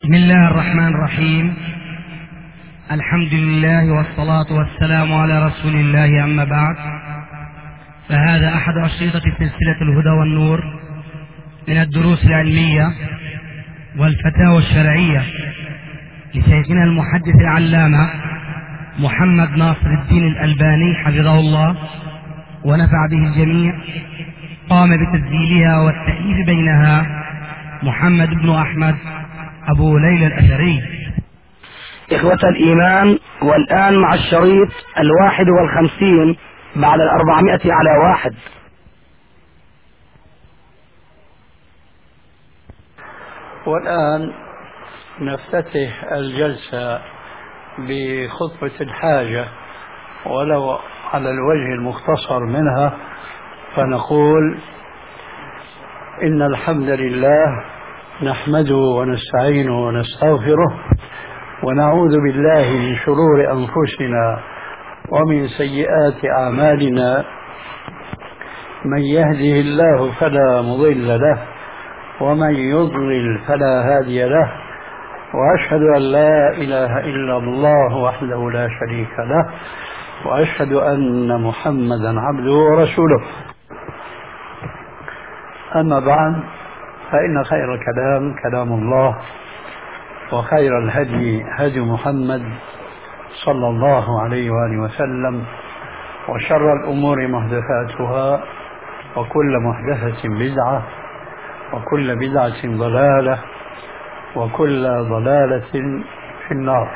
بسم الله الرحمن الرحيم. الحمد لله والصلاة والسلام على رسول الله، أما بعد، فهذا أحد أشرطة سلسلة الهدى والنور من الدروس العلمية والفتاوى الشرعية لشيخنا المحدث العلامة محمد ناصر الدين الألباني حفظه الله ونفع به الجميع. قام بتسجيلها والتأليف بينها محمد بن أحمد أبو ليلى الأثري. إخوة الإيمان، والآن مع الشريط 51 بعد 400 على 1. والآن نفتتح الجلسة بخطبة الحاجة ولو على الوجه المختصر منها، فنقول: إن الحمد لله نحمده ونستعينه ونستغفره ونعوذ بالله من شرور أنفسنا ومن سيئات أعمالنا. من يهده الله فلا مضل له ومن يضلل فلا هادي له، وأشهد أن لا إله إلا الله وحده لا شريك له، وأشهد أن محمدا عبده ورسوله. أما بعد، فإن خير الكلام كلام الله، وخير الهدي هدي محمد صلى الله عليه وآله وسلم، وشر الأمور محدثاتها، وكل محدثة بدعة، وكل بدعة ضلالة، وكل ضلالة في النار.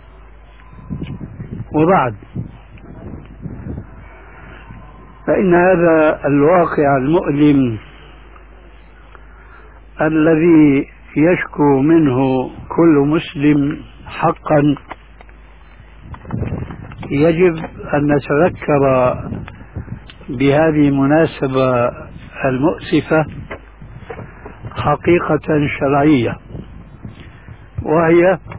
وبعد، فإن هذا الواقع المؤلم الذي يشكو منه كل مسلم حقا يجب أن نتذكر بهذه المناسبة المؤسفة حقيقة شرعية، وهي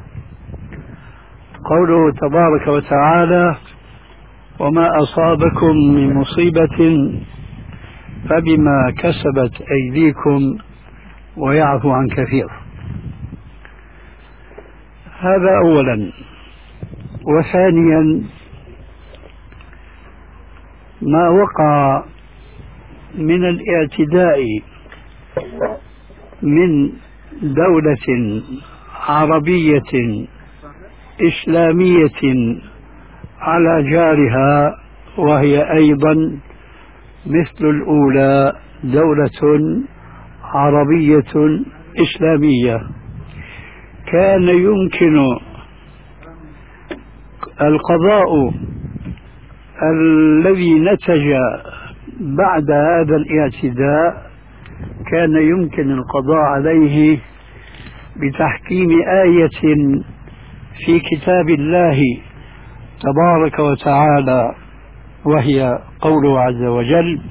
قوله تبارك وتعالى: وما أصابكم من مصيبة فبما كسبت أيديكم ويعفو عن كثير. هذا أولا. وثانيا، ما وقع من الاعتداء من دولة عربية إسلامية على جارها، وهي أيضا مثل الأولى دولة عربية إسلامية، كان يمكن القضاء الذي نتج بعد هذا الاعتداء، كان يمكن القضاء عليه بتحكيم آية في كتاب الله تبارك وتعالى، وهي قوله عز وجل: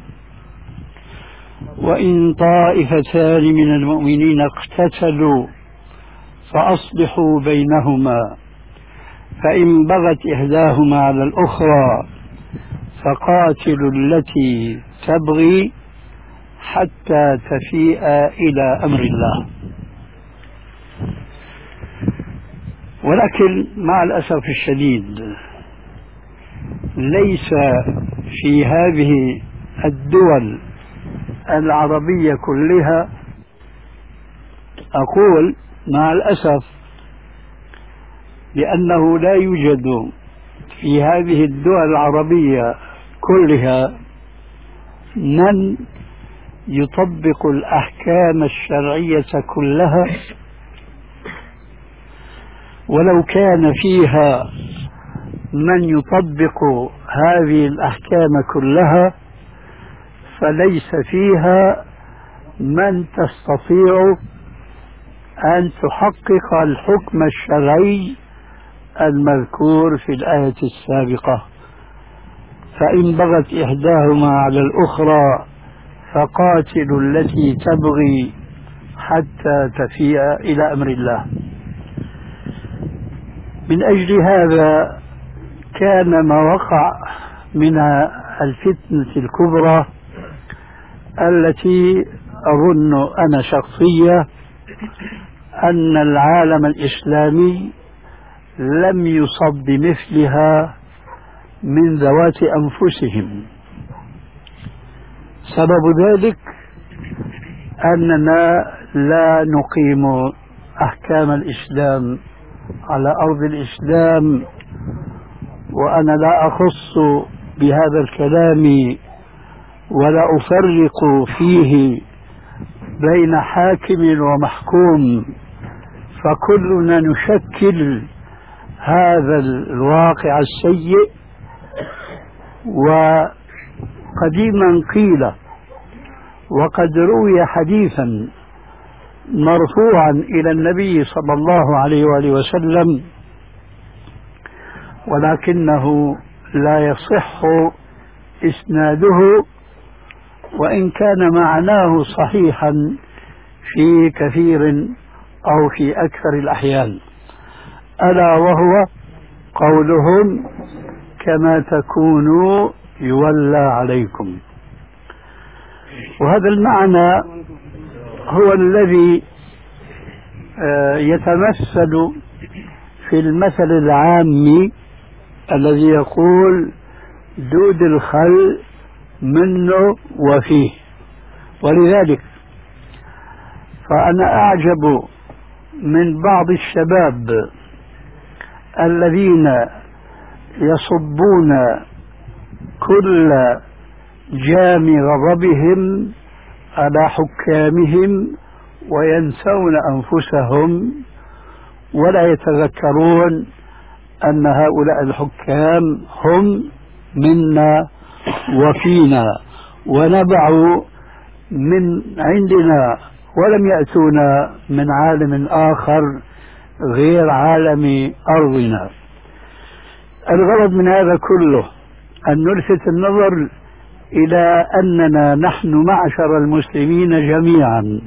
وإن طائفتان من المؤمنين اقتتلوا فأصلحوا بينهما، فإن بغت إحداهما على الأخرى فقاتلوا التي تبغي حتى تفيء إلى أمر الله. ولكن مع الأسف الشديد ليس في هذه الدول العربية كلها، أقول مع الأسف، لأنه لا يوجد في هذه الدول العربية كلها من يطبق الأحكام الشرعية كلها. ولو كان فيها من يطبق هذه الأحكام كلها، فليس فيها من تستطيع أن تحقق الحكم الشرعي المذكور في الآية السابقة: فإن بغت إحداهما على الأخرى فقاتلوا التي تبغي حتى تفيء إلى أمر الله. من أجل هذا كان ما وقع من الفتنة الكبرى التي أظن أنا شخصيا أن العالم الإسلامي لم يصب بمثلها من ذوات أنفسهم. سبب ذلك أننا لا نقيم أحكام الإسلام على أرض الإسلام، وأنا لا أخص بهذا الكلام ولا أفرق فيه بين حاكم ومحكوم، فكلنا نشكل هذا الواقع السيء. وقديما قيل وقد روي حديثا مرفوعا إلى النبي صلى الله عليه وآله وسلم، ولكنه لا يصح إسناده، وإن كان معناه صحيحا في كثير أو في أكثر الأحيان، ألا وهو قولهم: كما تكونوا يولى عليكم. وهذا المعنى هو الذي يتمثل في المثل العامي الذي يقول: دود الخل منه وفيه. ولذلك فأنا أعجب من بعض الشباب الذين يصبون كل جام غضبهم على حكامهم وينسون أنفسهم، ولا يتذكرون أن هؤلاء الحكام هم منا وفينا ونبعوا من عندنا، ولم يأتونا من عالم آخر غير عالم أرضنا. الغرض من هذا كله أن نلفت النظر إلى أننا نحن معشر المسلمين جميعا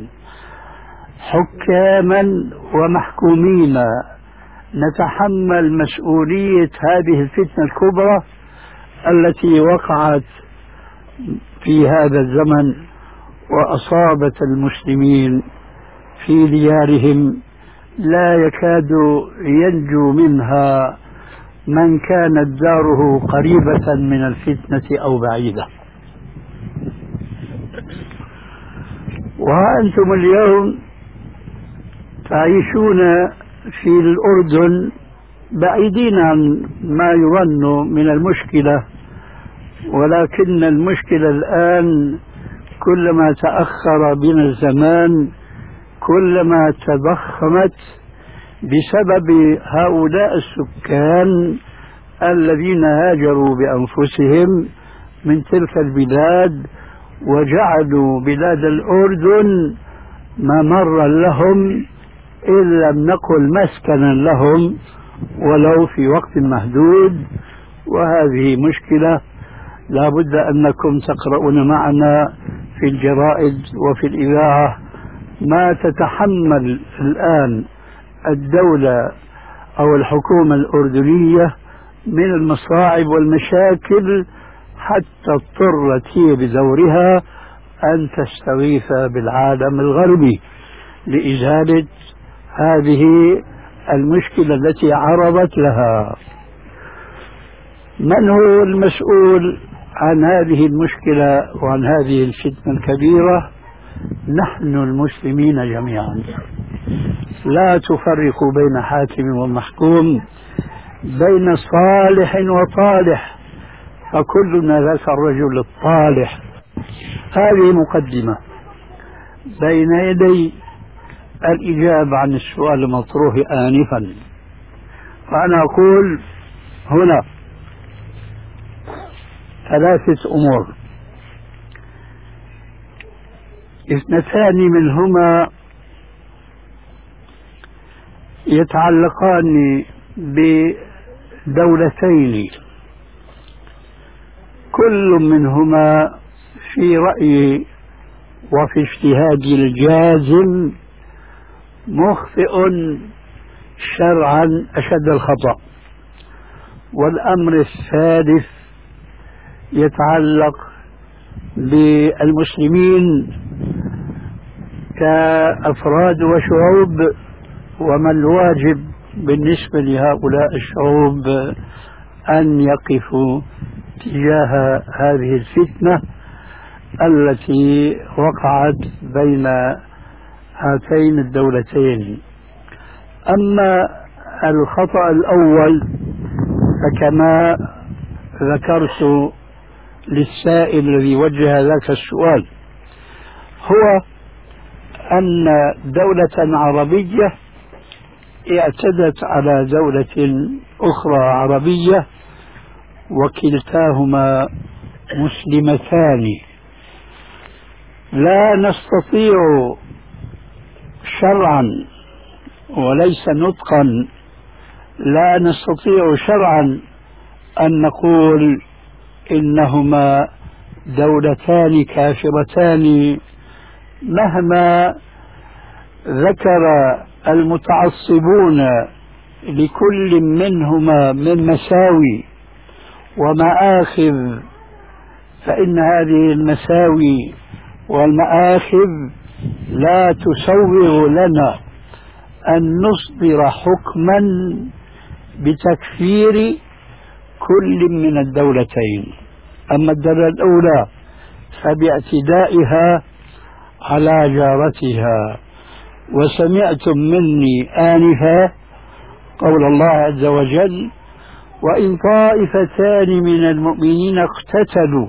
حكاما ومحكومين نتحمل مسؤولية هذه الفتنة الكبرى التي وقعت في هذا الزمن وأصابت المسلمين في ديارهم، لا يكاد ينجو منها من كانت داره قريبة من الفتنة أو بعيدة. وأنتم اليوم تعيشون في الأردن بعيدين عن ما يظن من المشكلة، ولكن المشكلة الآن كلما تأخر بنا الزمان كلما تضخمت بسبب هؤلاء السكان الذين هاجروا بأنفسهم من تلك البلاد وجعلوا بلاد الأردن ممرا لهم، إن لم نقل مسكنا لهم ولو في وقت محدود. وهذه مشكلة لا بد أنكم تقرؤون معنا في الجرائد وفي الإذاعة ما تتحمل الآن الدولة أو الحكومة الأردنية من المصاعب والمشاكل، حتى اضطرت هي بدورها أن تستغيث بالعالم الغربي لإزالة هذه المشكلة التي عرضت لها. من هو المسؤول عن هذه المشكلة وعن هذه الفتنة الكبيرة؟ نحن المسلمين جميعا. لا تفرقوا بين حاكم ومحكوم، بين صالح وطالح، فكلنا ذاك الرجل الطالح. هذه مقدمة بين يدي الإجابة عن السؤال المطروح آنفا. فأنا أقول هنا ثلاثة أمور، اثنتان منهما يتعلقان بدولتين كل منهما في رأيي وفي اجتهادي الجازم مخطئ شرعا أشد الخطأ. والأمر الثالث يتعلق بالمسلمين كأفراد وشعوب وما الواجب بالنسبة لهؤلاء الشعوب أن يقفوا تجاه هذه الفتنة التي وقعت بين هاتين الدولتين. أما الخطأ الأول فكما ذكرت للسائل الذي وجه ذاك السؤال، هو أن دولة عربية اعتدت على دولة أخرى عربية وكلتاهما مسلمتان. لا نستطيع شرعا وليس نطقا، لا نستطيع شرعا أن نقول إنهما دولتان كافرتان مهما ذكر المتعصبون لكل منهما من مساوي ومآخذ، فإن هذه المساوي والمآخذ لا تسوغ لنا أن نصدر حكما بتكفير كل من الدولتين. أما الدولة الأولى فباعتدائها على جارتها. وسمعتم مني آنفا قول الله عز وجل: وإن طائفتان من المؤمنين اقتتلوا.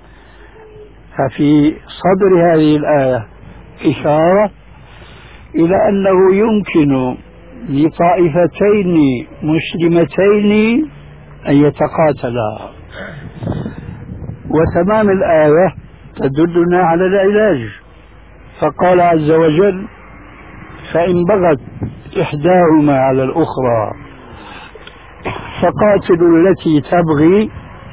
ففي صدر هذه الآية إشارة إلى أنه يمكن لطائفتين مسلمتين أن يتقاتلا. وتمام الآية تدلنا على العلاج، فقال عز وجل: فإن بغت إحداهما على الأخرى فقاتلوا التي تبغي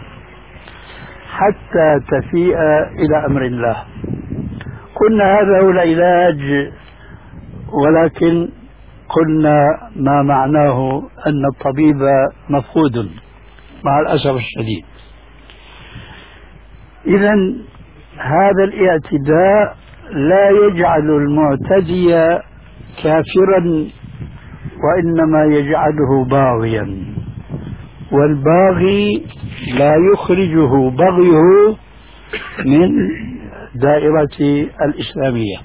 حتى تفيء إلى أمر الله. قلنا هذا هو العلاج، ولكن قلنا ما معناه أن الطبيب مفقود مع الأسف الشديد. إذن هذا الاعتداء لا يجعل المعتدي كافرا، وإنما يجعله باغيا، والباغي لا يخرجه بغيه من دائرة الإسلامية.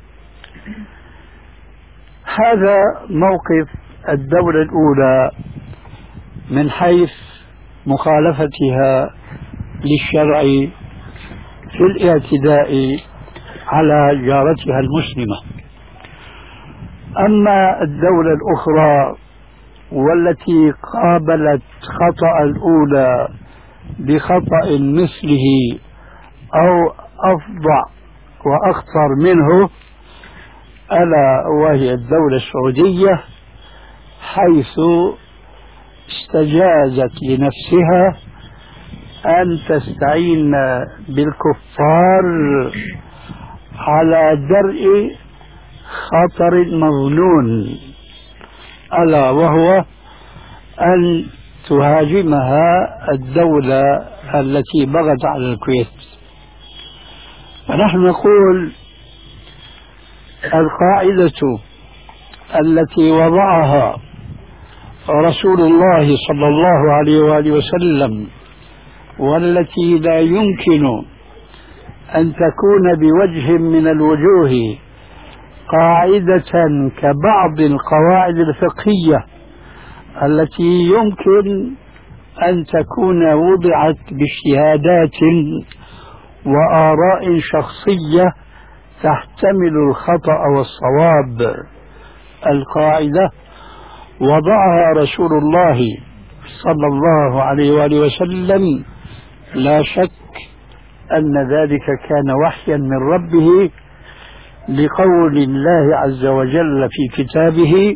هذا موقف الدولة الأولى من حيث مخالفتها للشرع في الاعتداء على جارتها المسلمة. أما الدولة الأخرى والتي قابلت خطأ الأولى بخطأ مثله أو أفظع وأخطر منه، ألا وهي الدولة السعودية، حيث استجازت لنفسها أن تستعين بالكفار على درء خطر مظنون، ألا وهو أن تهاجمها الدولة التي بغت على الكويت. فنحن نقول القاعدة التي وضعها رسول الله صلى الله عليه وآله وسلم، والتي لا يمكن أن تكون بوجه من الوجوه قاعدة كبعض القواعد الفقهية التي يمكن أن تكون وضعت باجتهادات وآراء شخصية تحتمل الخطأ والصواب. القاعدة وضعها رسول الله صلى الله عليه وآله وسلم، لا شك أن ذلك كان وحيا من ربه، لقول الله عز وجل في كتابه: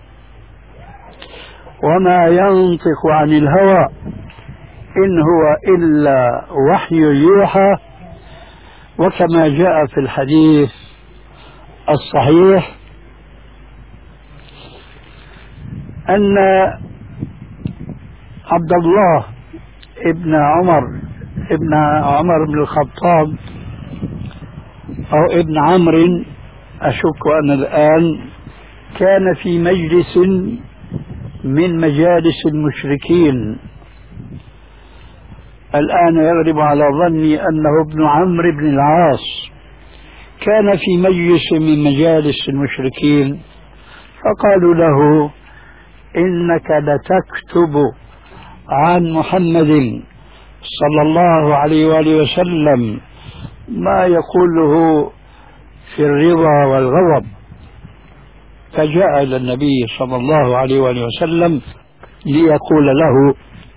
وما ينطق عن الهوى إن هو إلا وحي يوحى. وكما جاء في الحديث الصحيح أن عبد الله ابن عمر بن الخطاب أو ابن عمرو، أشك أن الآن كان في مجلس من مجالس المشركين. الآن يغلب على ظني أنه ابن عمرو بن العاص. كان في مجلس من مجالس المشركين فقالوا له: إنك لتكتب عن محمد صلى الله عليه وآله وسلم ما يقوله في الرضا والغضب. فجاء إلى النبي صلى الله عليه وآله وسلم ليقول له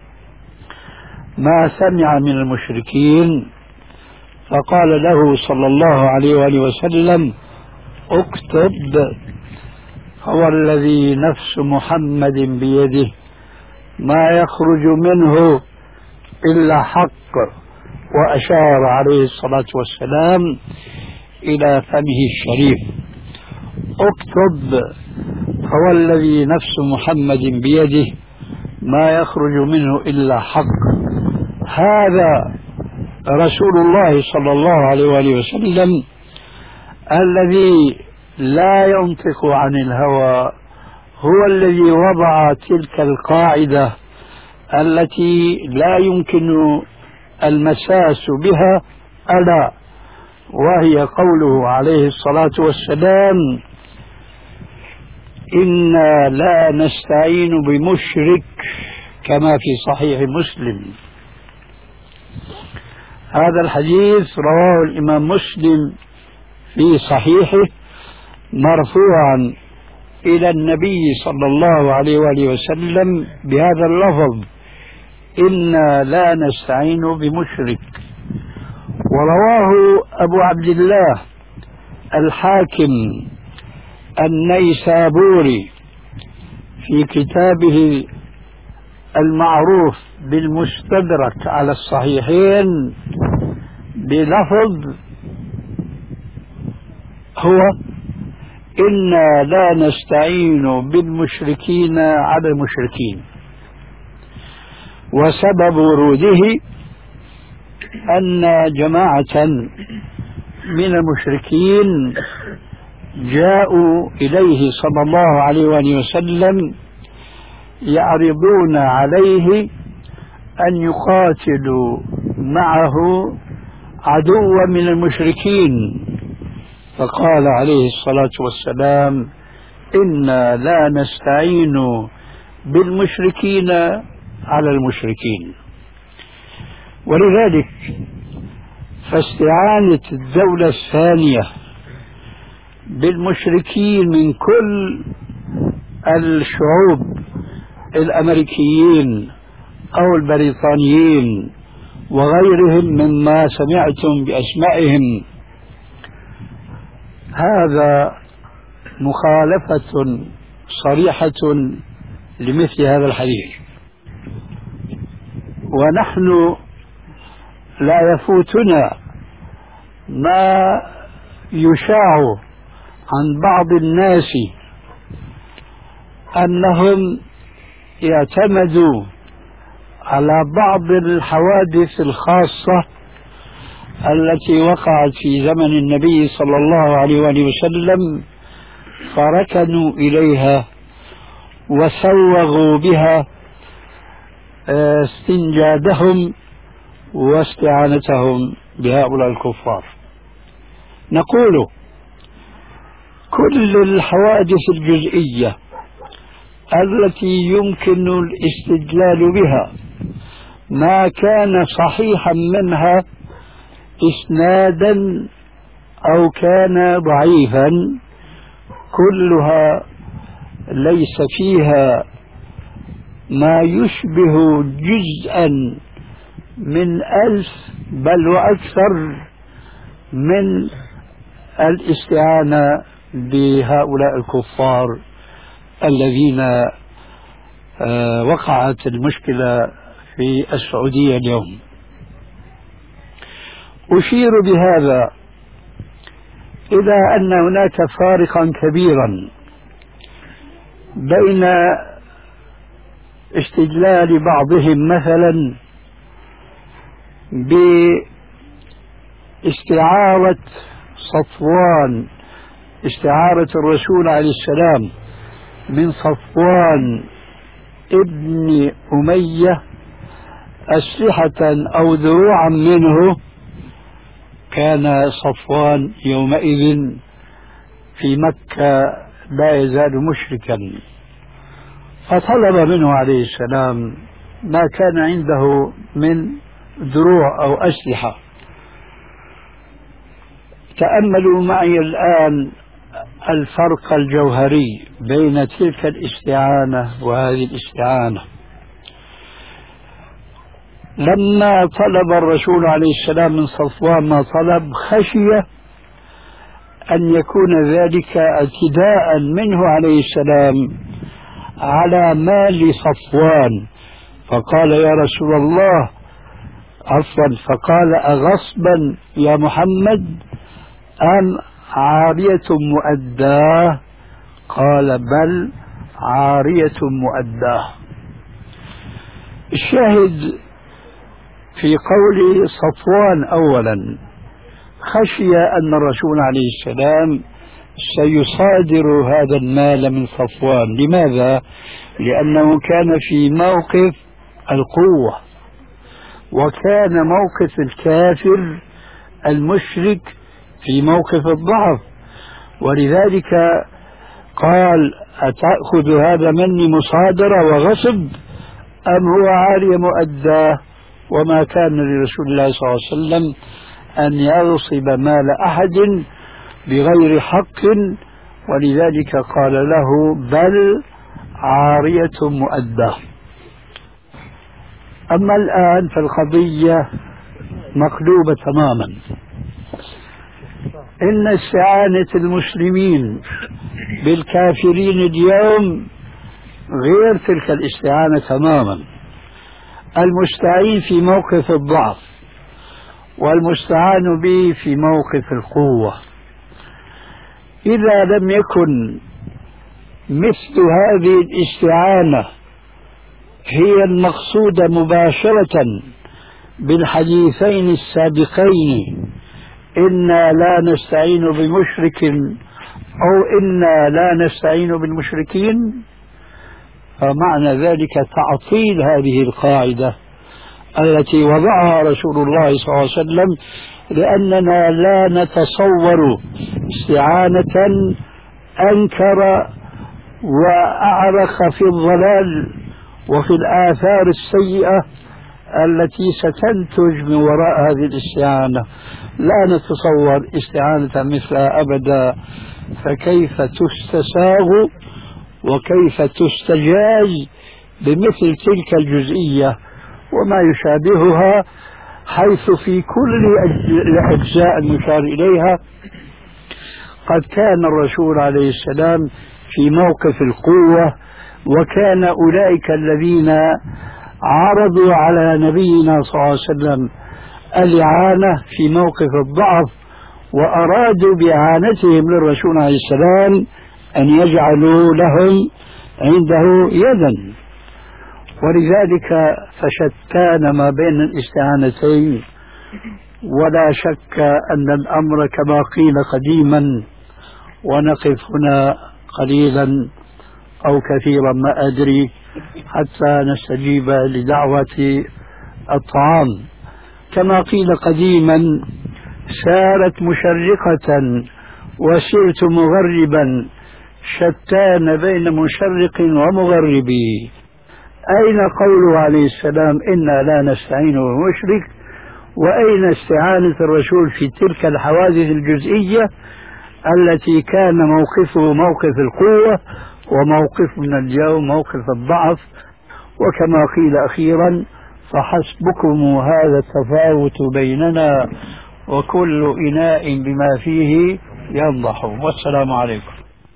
ما سمع من المشركين، فقال له صلى الله عليه وآله وسلم: اكتب، هو الذي نفس محمد بيده ما يخرج منه إلا حق. وأشار عليه الصلاة والسلام إلى فمه الشريف: اكتب، هو الذي نفس محمد بيده ما يخرج منه إلا حق. هذا رسول الله صلى الله عليه وآله وسلم الذي لا ينطق عن الهوى، هو الذي وضع تلك القاعدة التي لا يمكن المساس بها، ألا وهي قوله عليه الصلاة والسلام: إنا لا نستعين بمشرك، كما في صحيح مسلم. هذا الحديث رواه الإمام مسلم في صحيحه مرفوعا إلى النبي صلى الله عليه وآله وسلم بهذا اللفظ: إنا لا نستعين بمشرك. ورواه أبو عبد الله الحاكم النيسابوري في كتابه المعروف بالمستدرك على الصحيحين بلفظ هو: إنا لا نستعين بالمشركين على المشركين. وسبب وروده أن جماعة من المشركين جاءوا إليه صلى الله عليه وآله وسلم يعرضون عليه أن يقاتلوا معه عدوا من المشركين، فقال عليه الصلاة والسلام: إنا لا نستعين بالمشركين على المشركين. ولذلك فاستعانة الدولة الثانية بالمشركين من كل الشعوب الأمريكيين أو البريطانيين وغيرهم مما سمعتم بأسمائهم، هذا مخالفة صريحة لمثل هذا الحديث. ونحن لا يفوتنا ما يشاع عن بعض الناس أنهم يعتمدوا على بعض الحوادث الخاصة التي وقعت في زمن النبي صلى الله عليه وآله وسلم، فركنوا إليها وسوغوا بها استنجادهم واستعانتهم بهؤلاء الكفار. نقول كل الحوادث الجزئية التي يمكن الاستدلال بها ما كان صحيحا منها إسنادا أو كان ضعيفا، كلها ليس فيها ما يشبه جزءا من 1000 بل وأكثر من الاستعانة بهؤلاء الكفار الذين وقعت المشكلة في السعودية اليوم. أشير بهذا إلى أن هناك فارقا كبيرا بين استدلال بعضهم مثلا باستعارة صفوان، استعارة الرسول عليه السلام من صفوان ابن أمية أسلحة أو دروعا منه، كان صفوان يومئذ في مكة لا يزال مشركا، فطلب منه عليه السلام ما كان عنده من دروع أو أسلحة. تأملوا معي الآن الفرق الجوهري بين تلك الاستعانة وهذه الاستعانة. لما طلب الرسول عليه السلام من صفوان ما طلب، خشي أن يكون ذلك اعتداء منه عليه السلام على مال صفوان، فقال يا رسول الله عفوا، فقال أغصبا يا محمد أم عارية مؤداه؟ قال بل عارية مؤداه. الشاهد في قول صفوان أولا، خشي أن الرسول عليه السلام سيصادر هذا المال من صفوان. لماذا؟ لأنه كان في موقف القوة، وكان موقف الكافر المشرك في موقف الضعف، ولذلك قال أتأخذ هذا مني مصادرة وغصب أم هو عارية مؤداه؟ وما كان لرسول الله صلى الله عليه وسلم أن يغصب مال أحد بغير حق، ولذلك قال له بل عارية مؤداه. أما الآن فالقضية مقلوبة تماما. إن استعانة المسلمين بالكافرين اليوم غير تلك الاستعانة تماما. المستعين في موقف الضعف والمستعان به في موقف القوة. إذا لم يكن مثل هذه الاستعانة هي المقصودة مباشرة بالحديثين السابقين، إنا لا نستعين بمشرك أو إنا لا نستعين بالمشركين، فمعنى ذلك تعطيل هذه القاعدة التي وضعها رسول الله صلى الله عليه وسلم، لأننا لا نتصور استعانة أنكر وأعرق في الضلال وفي الآثار السيئة التي ستنتج من وراء هذه الاستعانة. لا نتصور استعانة مثلها أبدا، فكيف تستساغ وكيف تستجاز بمثل تلك الجزئية وما يشابهها، حيث في كل الأجزاء المشار إليها قد كان الرسول عليه السلام في موقف القوة، وكان أولئك الذين عرضوا على نبينا صلى الله عليه وسلم الإعانة في موقف الضعف، وأرادوا بإعانتهم للرسول عليه السلام أن يجعلوا لهم عنده يدا. ولذلك فشتان ما بين الاستعانتين، ولا شك أن الأمر كما قيل قديما. ونقف هنا قليلا أو كثيرا ما أدري حتى نستجيب لدعوة الطعام. كما قيل قديما سارت مشرقة وسرت مغربا، شتان بين مشرق ومغرب. أين قوله عليه السلام إنا لا نستعين بمشرك؟ وأين استعانة الرسول في تلك الحوادث الجزئية التي كان موقفه موقف القوة وموقفنا اليوم موقف الضعف؟ وكما قيل أخيرا فحسبكم هذا التفاوت بيننا وكل إناء بما فيه ينضح. والسلام عليكم.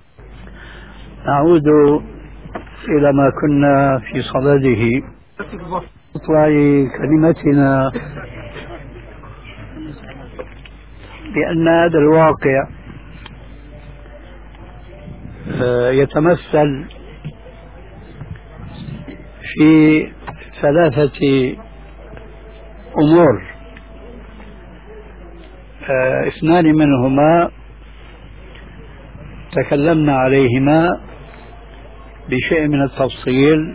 نعود إلى ما كنا في صدده. اطلع كلمتنا بأن هذا الواقع يتمثل في ثلاثة أمور. اثنان منهما تكلمنا عليهما بشيء من التفصيل،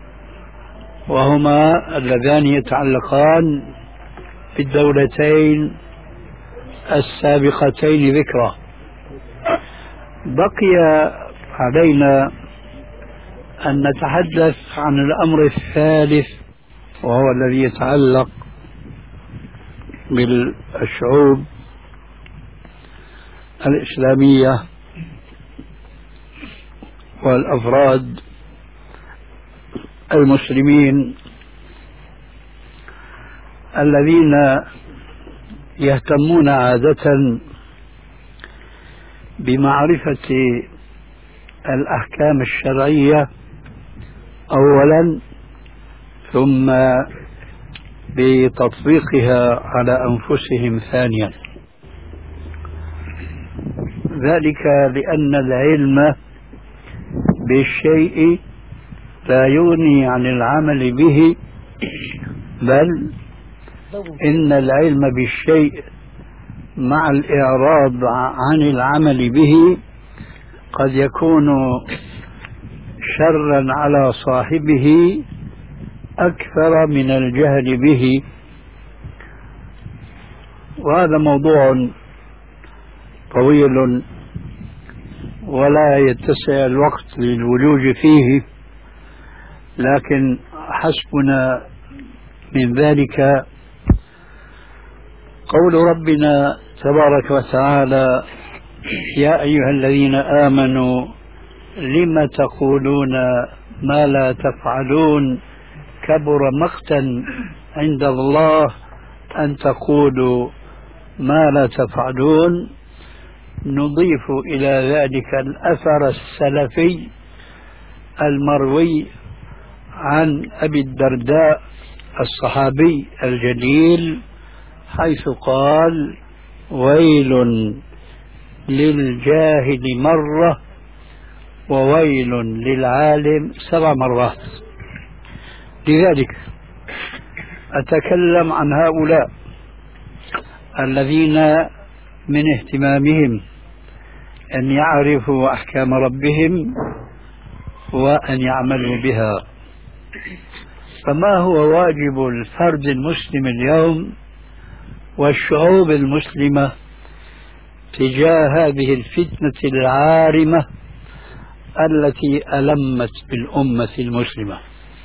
وهما اللذان يتعلقان بالدولتين السابقتين ذكرى. بقي علينا أن نتحدث عن الأمر الثالث، وهو الذي يتعلق بالشعوب الإسلامية والأفراد المسلمين الذين يهتمون عادة بمعرفة الأحكام الشرعية أولا، ثم بتطبيقها على أنفسهم ثانيا. ذلك لأن العلم بالشيء لا يغني عن العمل به، بل إن العلم بالشيء مع الإعراض عن العمل به قد يكون شرا على صاحبه أكثر من الجهل به. وهذا موضوع طويل ولا يتسع الوقت للولوج فيه، لكن حسبنا من ذلك قول ربنا تبارك وتعالى: يا أيها الذين آمنوا لم تقولون ما لا تفعلون كبر مقتا عند الله أن تقولوا ما لا تفعلون. نضيف إلى ذلك الأثر السلفي المروي عن أبي الدرداء الصحابي الجليل، حيث قال: ويل للجاهل مرة وويل للعالم 7 مرات. لذلك أتكلم عن هؤلاء الذين من اهتمامهم أن يعرفوا أحكام ربهم وأن يعملوا بها. فما هو واجب الفرد المسلم اليوم والشعوب المسلمة تجاه هذه الفتنة العارمة التي ألمت بالأمة المسلمة؟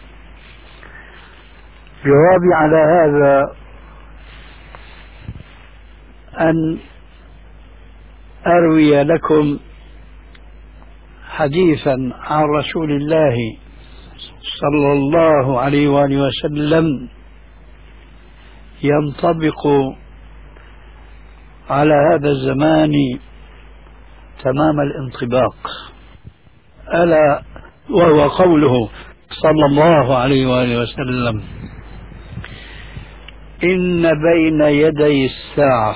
جوابي على هذا أن أروي لكم حديثا عن رسول الله صلى الله عليه وآله وسلم ينطبق على هذا الزمان تمام الانطباق، ألا وهو قوله صلى الله عليه وآله وسلم: إن بين يدي الساعة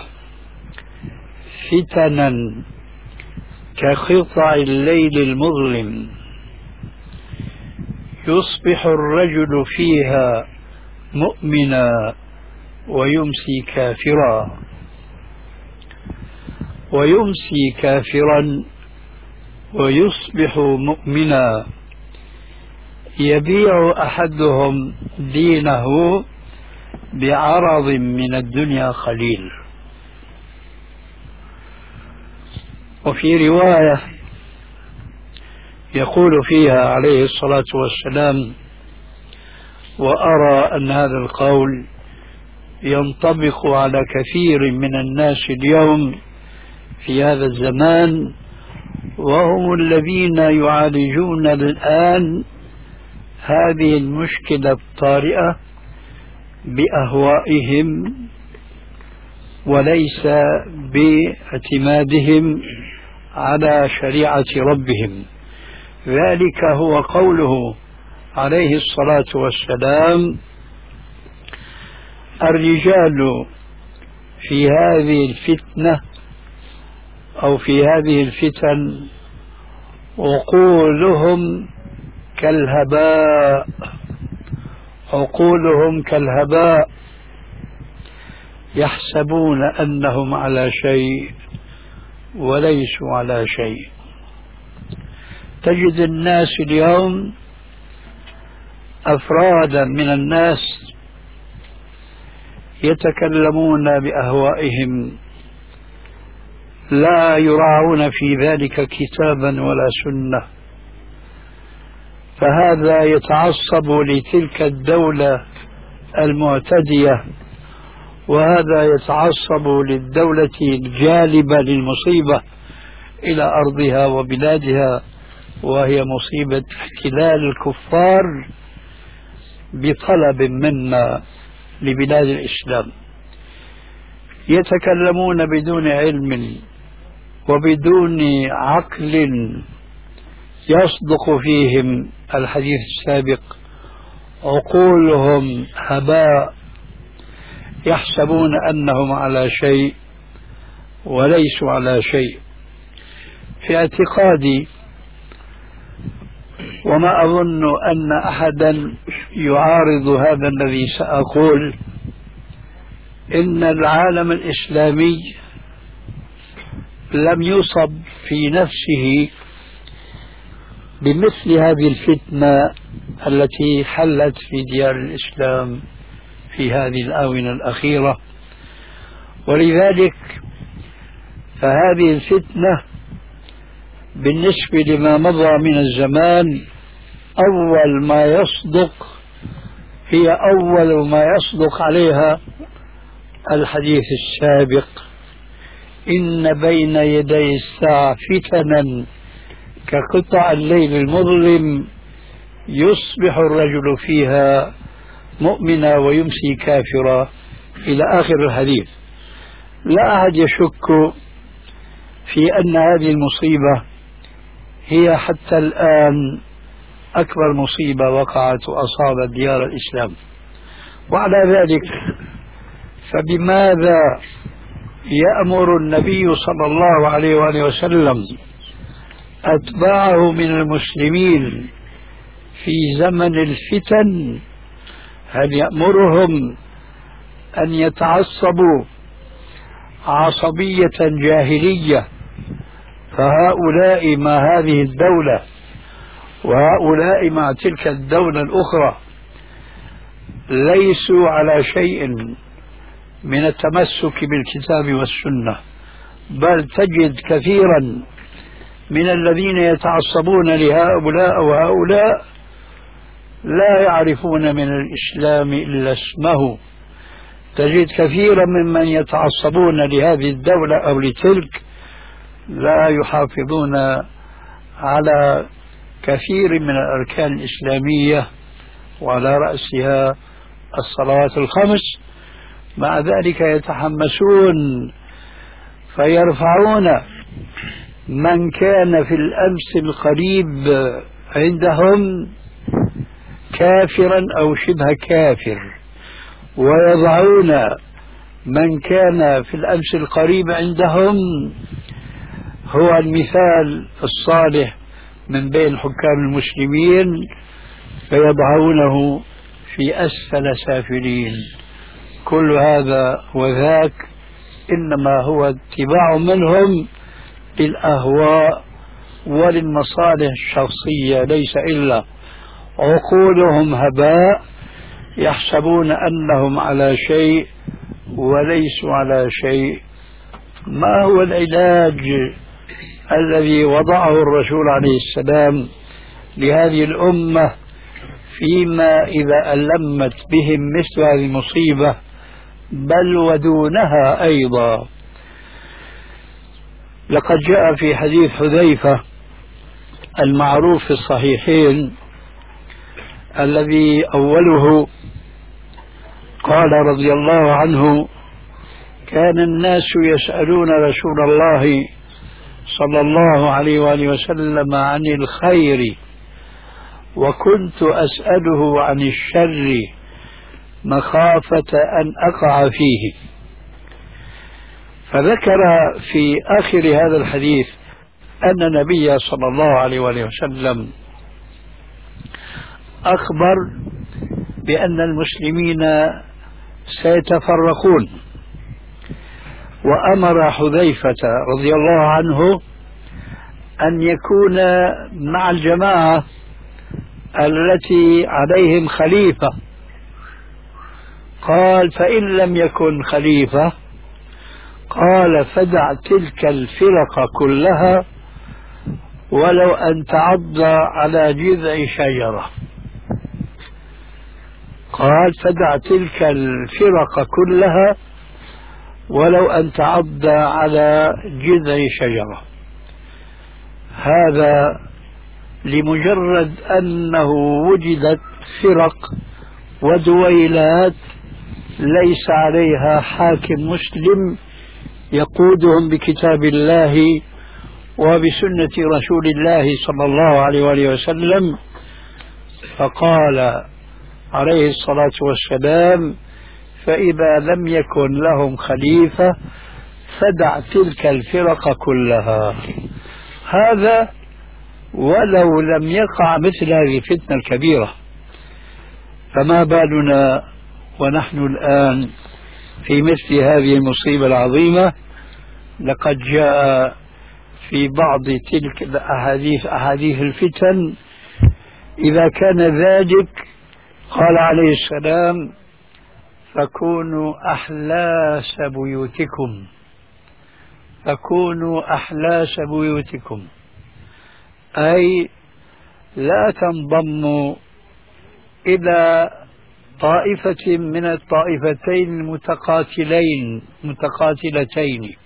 فتنا كقطع الليل المظلم يصبح الرجل فيها مؤمنا ويمسي كافرا، ويمسي كافرا ويصبح مؤمنا، يبيع أحدهم دينه بعرض من الدنيا قليل. وفي رواية يقول فيها عليه الصلاة والسلام: وأرى أن هذا القول ينطبق على كثير من الناس اليوم في هذا الزمان، وهم الذين يعالجون الآن هذه المشكلة الطارئة بأهوائهم وليس باعتمادهم على شريعة ربهم. ذلك هو قوله عليه الصلاة والسلام: الرجال في هذه الفتنة أو في هذه الفتن عقولهم كالهباء، عقولهم كالهباء، يحسبون أنهم على شيء وليسوا على شيء. تجد الناس اليوم أفرادا من الناس يتكلمون بأهوائهم، لا يراعون في ذلك كتابا ولا سنة، فهذا يتعصب لتلك الدولة المعتدية، وهذا يتعصب للدولة الجالبة للمصيبة إلى أرضها وبلادها، وهي مصيبة احتلال الكفار بطلب منا لبلاد الإسلام. يتكلمون بدون علم وبدون عقل يصدق فيهم الحديث السابق، عقولهم هباء، يحسبون أنهم على شيء وليسوا على شيء. في اعتقادي، وما أظن أن أحدا يعارض هذا الذي سأقول، إن العالم الإسلامي لم يصب في نفسه بمثل هذه الفتنة التي حلت في ديار الإسلام في هذه الآونة الأخيرة، ولذلك فهذه الفتنة بالنسبة لما مضى من الزمان أول ما يصدق، هي أول ما يصدق عليها الحديث السابق: إن بين يدي الساعة فتنا كقطع الليل المظلم يصبح الرجل فيها مؤمنا ويمسي كافرا، إلى آخر الحديث. لا أحد يشك في أن هذه المصيبة هي حتى الآن أكبر مصيبة وقعت وأصابت ديار الإسلام. وعلى ذلك فبماذا يأمر النبي صلى الله عليه وآله وسلم أتباعه من المسلمين في زمن الفتن؟ هل يأمرهم أن يتعصبوا عصبية جاهلية، فهؤلاء مع هذه الدولة وهؤلاء مع تلك الدولة الأخرى ليسوا على شيء من التمسك بالكتاب والسنة، بل تجد كثيرا من الذين يتعصبون لهؤلاء وهؤلاء لا يعرفون من الإسلام إلا اسمه. تجد كثيرا ممن يتعصبون لهذه الدولة أو لتلك لا يحافظون على كثير من الأركان الإسلامية، وعلى رأسها الصلوات الخمس. مع ذلك يتحمسون فيرفعون من كان في الأمس القريب عندهم كافرا أو شبه كافر، ويضعون من كان في الأمس القريب عندهم هو المثال الصالح من بين حكام المسلمين، فيضعونه في أسفل سافلين. كل هذا وذاك إنما هو اتباع منهم للأهواء وللمصالح الشخصية، ليس إلا عقولهم هباء، يحسبون أنهم على شيء وليسوا على شيء. ما هو العلاج الذي وضعه الرسول عليه السلام لهذه الأمة فيما إذا ألمت بهم مثل هذه المصيبة، بل ودونها أيضا؟ لقد جاء في حديث حذيفة المعروف في الصحيحين الذي أوله قال رضي الله عنه: كان الناس يسألون رسول الله صلى الله عليه وآله وسلم عن الخير، وكنت أسأله عن الشر مخافة أن أقع فيه. فذكر في آخر هذا الحديث أن النبي صلى الله عليه وآله وسلم أخبر بأن المسلمين سيتفرقون، وأمر حذيفة رضي الله عنه أن يكون مع الجماعة التي عليهم خليفة. قال فإن لم يكن خليفة قال فدع تلك الفرق كلها ولو أن تعض على جذع شجرة. قال فدع تلك الفرق كلها ولو أن تعض على جذع شجرة. هذا لمجرد أنه وجدت فرق ودويلات ليس عليها حاكم مسلم يقودهم بكتاب الله وبسنة رسول الله صلى الله عليه وآله وسلم. فقال عليه الصلاة والسلام فإذا لم يكن لهم خليفة فدع تلك الفرق كلها. هذا ولو لم يقع مثل هذه الفتنة الكبيرة، فما بالنا ونحن الآن في مثل هذه المصيبة العظيمة. لقد جاء في بعض تلك أحاديث الفتن إذا كان ذلك قال عليه السلام فكونوا أحلاس بيوتكم، فكونوا أحلاس بيوتكم، أي لا تنضموا إلى طائفة من الطائفتين المتقاتلتين.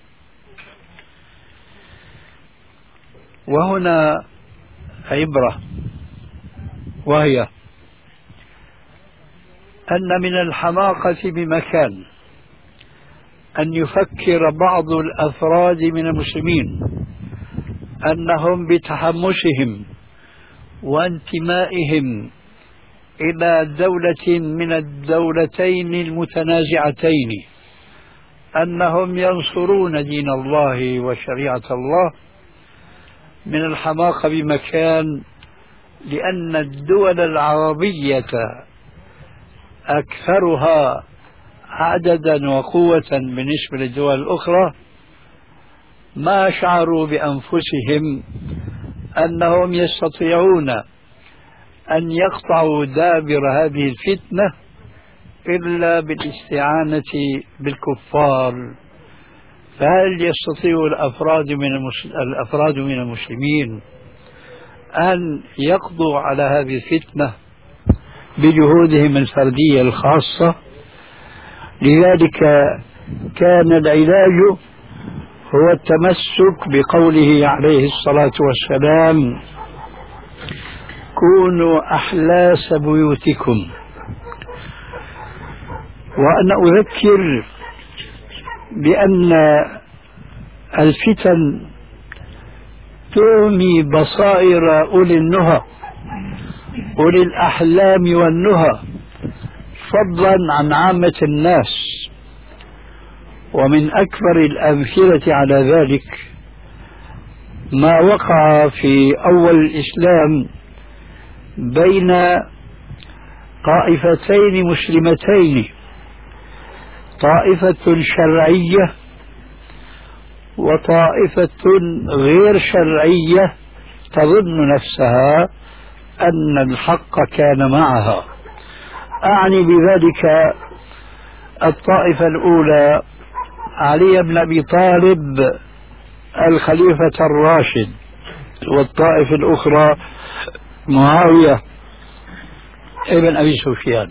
وهنا عبرة، وهي أن من الحماقة بمكان أن يفكر بعض الأفراد من المسلمين أنهم بتحمسهم وانتمائهم إلى دولة من الدولتين المتنازعتين أنهم ينصرون دين الله وشريعة الله. من الحماقة بمكان، لأن الدول العربية أكثرها عددا وقوة بالنسبة للدول الأخرى ما شعروا بأنفسهم أنهم يستطيعون أن يقطعوا دابر هذه الفتنة إلا بالاستعانة بالكفار. فهل يستطيع الأفراد من المسلمين أن يقضوا على هذه الفتنة بجهودهم الفردية الخاصة؟ لذلك كان العلاج هو التمسك بقوله عليه الصلاة والسلام كونوا أحلاس بيوتكم. وأنا أذكر بأن الفتن تعمي بصائر أولي النهى، أولي الأحلام والنهى، فضلا عن عامة الناس. ومن أكبر الأمثلة على ذلك ما وقع في أول الإسلام بين طائفتين مسلمتين، طائفة شرعية وطائفة غير شرعية تظن نفسها أن الحق كان معها. أعني بذلك الطائفة الأولى علي بن أبي طالب الخليفة الراشد، والطائفة الأخرى معاوية ابن أبي سفيان.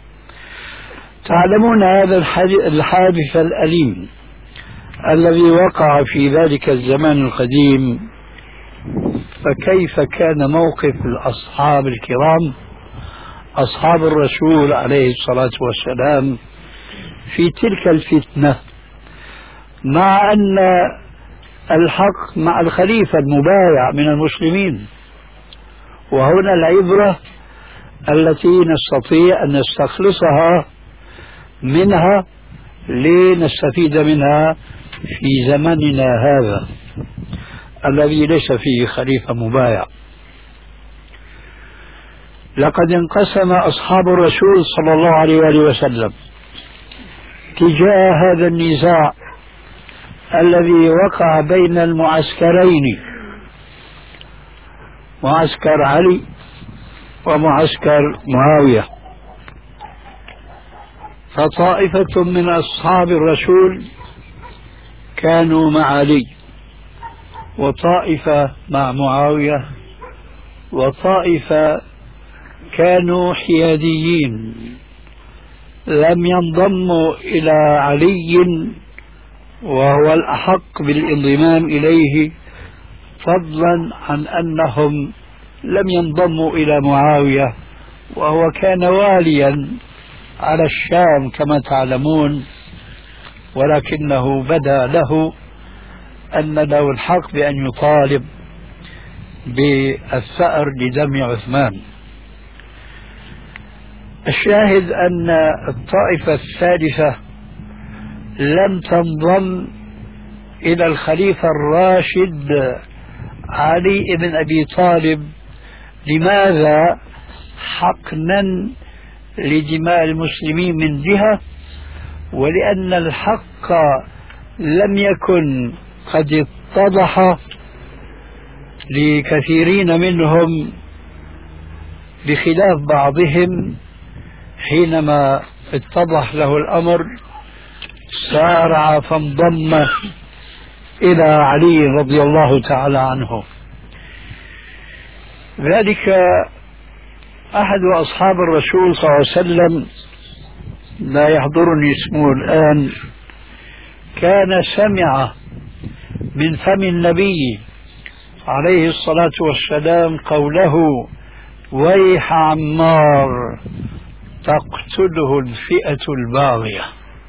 تعلمون هذا الحادث الأليم الذي وقع في ذلك الزمان القديم، فكيف كان موقف الأصحاب الكرام أصحاب الرسول عليه الصلاة والسلام في تلك الفتنة، مع أن الحق مع الخليفة المبايع من المسلمين. وهنا العبرة التي نستطيع أن نستخلصها منها لنستفيد منها في زمننا هذا الذي ليس فيه خليفة مبايع. لقد انقسم أصحاب الرسول صلى الله عليه وآله وسلم تجاه هذا النزاع الذي وقع بين المعسكرين معسكر علي ومعسكر معاوية. فطائفة من أصحاب الرسول كانوا مع علي، وطائفة مع معاوية، وطائفة كانوا حياديين لم ينضموا إلى علي وهو الأحق بالانضمام إليه، فضلا عن أنهم لم ينضموا إلى معاوية وهو كان واليا على الشام كما تعلمون، ولكنه بدا له أن له الحق بأن يطالب بالثأر لدم عثمان. الشاهد أن الطائفة الثالثة لم تنضم إلى الخليفة الراشد علي بن أبي طالب. لماذا؟ حقنا لدماء المسلمين من جهة، ولأن الحق لم يكن قد اتضح لكثيرين منهم بخلاف بعضهم. حينما اتضح له الأمر سارع فانضم إلى علي رضي الله تعالى عنه. ذلك أحد أصحاب الرسول صلى الله عليه وسلم، لا يحضرني اسمه الآن، كان سمع من فم النبي عليه الصلاة والسلام قوله: ويح عمار تقتله الفئة الباغية.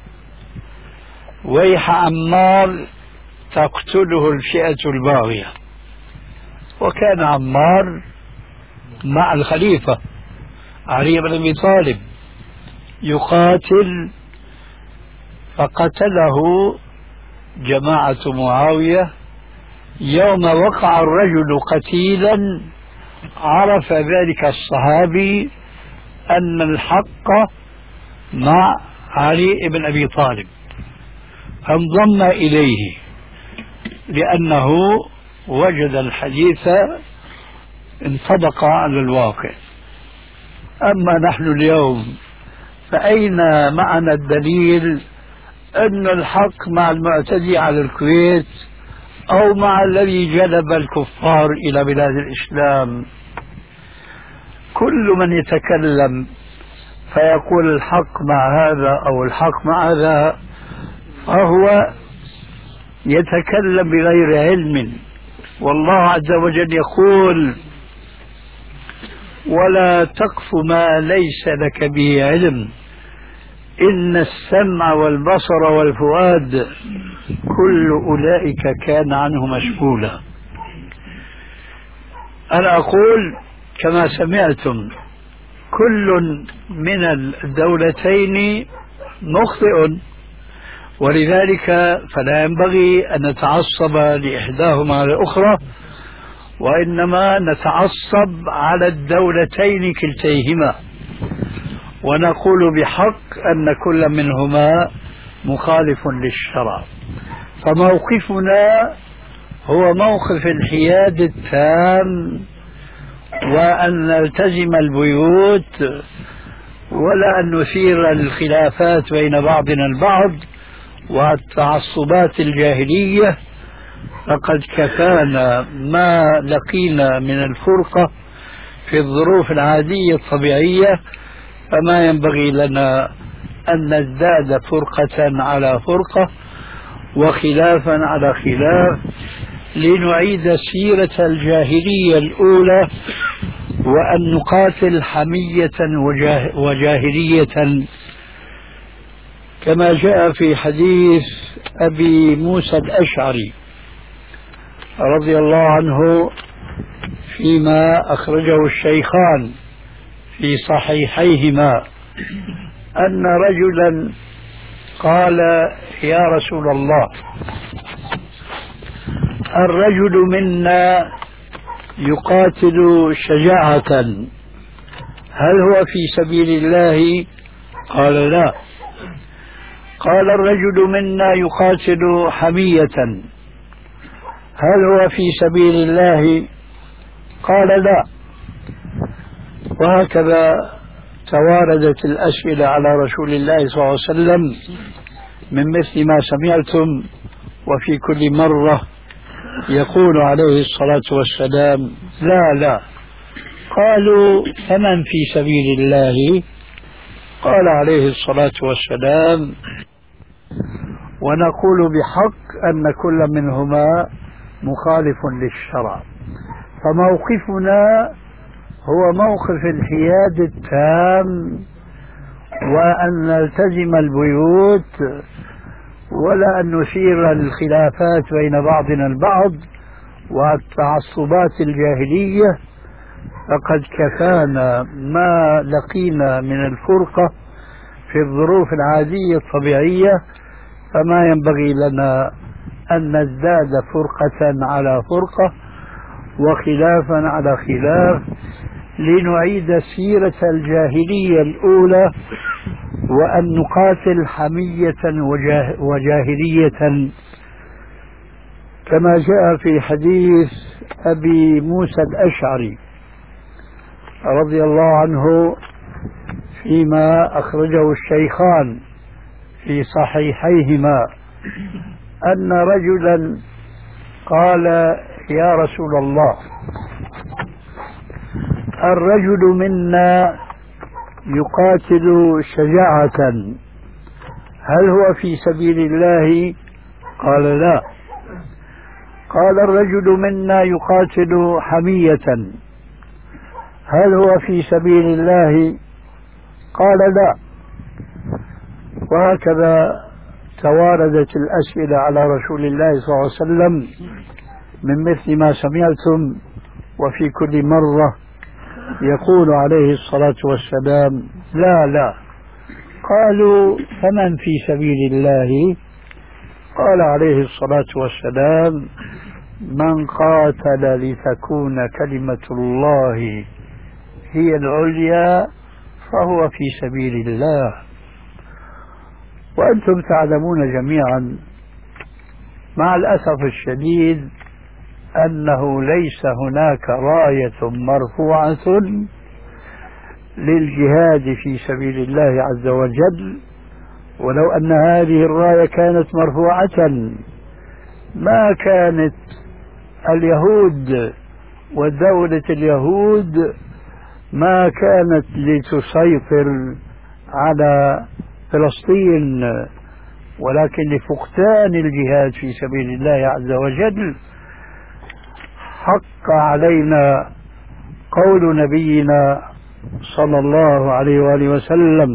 ويح عمار تقتله الفئة الباغية. وكان عمار مع الخليفة علي بن أبي طالب يقاتل، فقتله جماعة معاوية. يوم وقع الرجل قتيلا عرف ذلك الصحابي أن الحق مع علي بن أبي طالب، فانضم إليه لأنه وجد الحديث انطبق على الواقع. أما نحن اليوم فأين معنا الدليل أن الحق مع المعتدي على الكويت أو مع الذي جلب الكفار إلى بلاد الإسلام؟ كل من يتكلم فيقول الحق مع هذا أو الحق مع هذا فهو يتكلم بغير علم. والله عز وجل يقول: ولا تقف ما ليس لك به علم إن السمع والبصر والفؤاد كل أولئك كان عنه مسؤولا. أنا أقول كما سمعتم: كل من الدولتين مخطئ، ولذلك فلا ينبغي أن نتعصب لإحداهما على الأخرى، وإنما نتعصب على الدولتين كلتيهما، ونقول بحق أن كل منهما مخالف للشرع. فموقفنا هو موقف الحياد التام، وأن نلتزم البيوت ولا أن نثير الخلافات بين بعضنا البعض والتعصبات الجاهلية. لقد كفانا ما لقينا من الفرقة في الظروف العادية الطبيعية، فما ينبغي لنا أن نزداد فرقة على فرقة وخلافا على خلاف لنعيد سيرة الجاهلية الأولى، وأن نقاتل حمية وجاهلية كما جاء في حديث أبي موسى الأشعري رضي الله عنه فيما أخرجه الشيخان في صحيحيهما أن رجلا قال: يا رسول الله، الرجل منا يقاتل شجاعة، هل هو في سبيل الله؟ قال: لا. قال: الرجل منا يقاتل حمية، هل هو في سبيل الله؟ قال لا. وهكذا تواردت الأسئلة على رسول الله صلى الله عليه وسلم من مثل ما سمعتم، وفي كل مرة يقول عليه الصلاة والسلام لا لا. قالوا فمن في سبيل الله؟ قال عليه الصلاة والسلام ونقول بحق أن كل منهما مخالف للشرع، فموقفنا هو موقف الحياد التام، وأن نلتزم البيوت ولا أن نثير الخلافات بين بعضنا البعض والتعصبات الجاهلية، فقد كفانا ما لقينا من الفرقة في الظروف العادية الطبيعية، فما ينبغي لنا أن نزداد فرقة على فرقة وخلافا على خلاف لنعيد سيرة الجاهلية الأولى، وأن نقاتل حمية وجاهلية كما جاء في حديث أبي موسى الأشعري رضي الله عنه فيما أخرجه الشيخان في صحيحيهما أن رجلا قال يا رسول الله الرجل منا يقاتل شجاعة، هل هو في سبيل الله؟ قال لا. قال الرجل منا يقاتل حمية، هل هو في سبيل الله؟ قال لا. وهكذا تواردت الأسئلة على رسول الله صلى الله عليه وسلم من مثل ما سمعتم، وفي كل مرة يقول عليه الصلاة والسلام لا لا. قالوا فمن في سبيل الله؟ قال عليه الصلاة والسلام من قاتل لتكون كلمة الله هي العليا فهو في سبيل الله. وأنتم تعلمون جميعا مع الأسف الشديد أنه ليس هناك راية مرفوعة للجهاد في سبيل الله عز وجل، ولو أن هذه الراية كانت مرفوعة ما كانت اليهود ودولة اليهود ما كانت لتسيطر على فلسطين، ولكن لفقدان الجهاد في سبيل الله عز وجل حق علينا قول نبينا صلى الله عليه وآله وسلم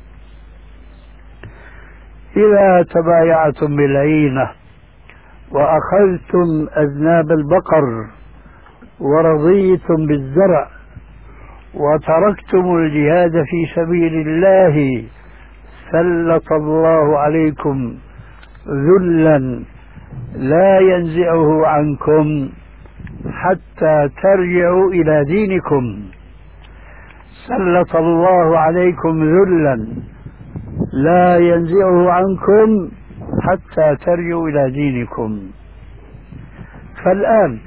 إذا تبايعتم بالعينة وأخذتم أذناب البقر ورضيتم بالزرع وتركتم الجهاد في سبيل الله سلط الله عليكم ذلا لا ينزعه عنكم حتى ترجعوا إلى دينكم. سلط الله عليكم ذلا لا ينزعه عنكم حتى ترجعوا إلى دينكم. فالآن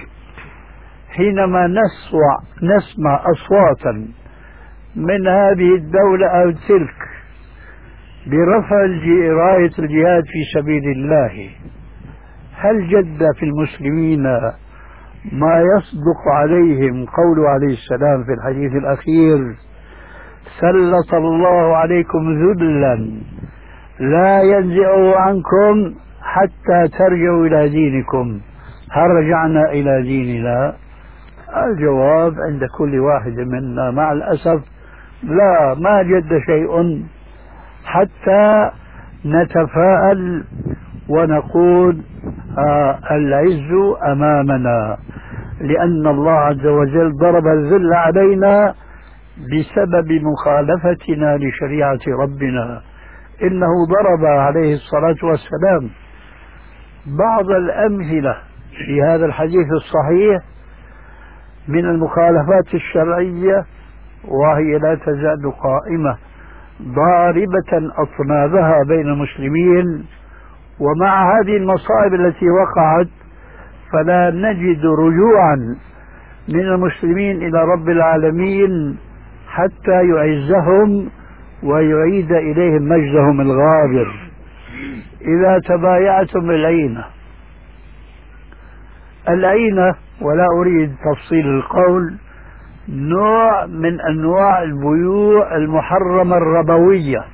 حينما نسمع أصواتا من هذه الدولة أو تلك برفع راية الجهاد في سبيل الله، هل جد في المسلمين ما يصدق عليهم قول عليه السلام في الحديث الأخير سلط الله عليكم ذلا لا ينزعه عنكم حتى ترجعوا إلى دينكم؟ هل رجعنا إلى ديننا؟ الجواب عند كل واحد منا مع الأسف لا، ما جد شيء، حتى نتفاءل ونقول العز أمامنا، لأن الله عز وجل ضرب الذل علينا بسبب مخالفتنا لشريعة ربنا. إنه ضرب عليه الصلاة والسلام بعض الأمثلة في هذا الحديث الصحيح من المخالفات الشرعية، وهي لا تزال قائمة ضاربة أطنابها بين المسلمين. ومع هذه المصائب التي وقعت فلا نجد رجوعا من المسلمين إلى رب العالمين حتى يعزهم ويعيد إليهم مجدهم الغابر. إذا تبايعتم بالعينة، العينة ولا أريد تفصيل القول، نوع من أنواع البيوع المحرمة الربوية،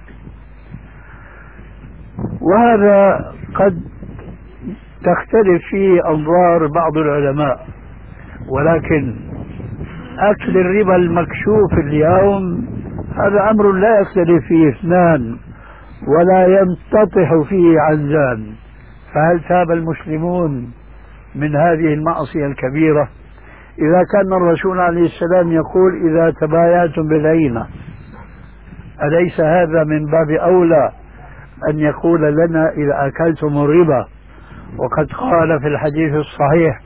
وهذا قد تختلف فيه أنظار بعض العلماء، ولكن أكل الربا المكشوف اليوم هذا أمر لا يختلف فيه اثنان ولا ينتطح فيه عنزان. فهل تاب المسلمون من هذه المعصية الكبيرة؟ إذا كان الرسول عليه السلام يقول إذا تبايعتم بالعينة، أليس هذا من باب أولى أن يقول لنا إذا أكلتم الربا؟ وقد قال في الحديث الصحيح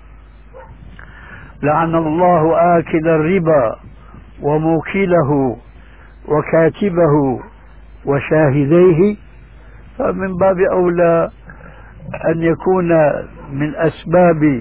لعن الله آكل الربا وموكله وكاتبه وشاهديه. فمن باب أولى أن يكون من أسباب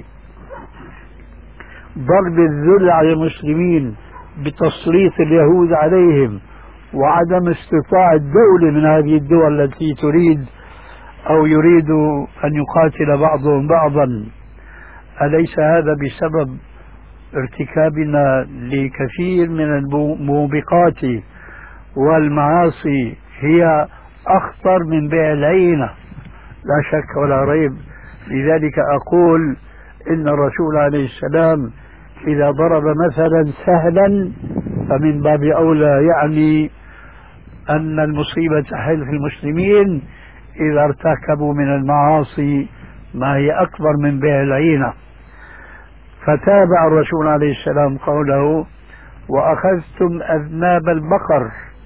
ضرب الذل على المسلمين بتسليط اليهود عليهم وعدم استطاعة الدولة من هذه الدول التي تريد أو يريد أن يقاتل بعضهم بعضا. أليس هذا بسبب ارتكابنا لكثير من الموبقات والمعاصي هي أخطر من بيع العينة؟ لا شك ولا ريب. لذلك أقول إن الرسول عليه السلام إذا ضرب مثلا سهلا فمن باب أولى، يعني أن المصيبة تحل في المسلمين إذا ارتكبوا من المعاصي ما هي أكبر من بيع العينة. فتابع الرسول عليه السلام قوله وأخذتم أذناب البقر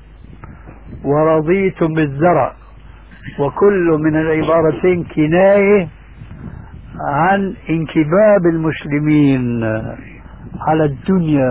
ورضيتم بالزرع، وكل من العبارتين كناية عن انكباب المسلمين على الدنيا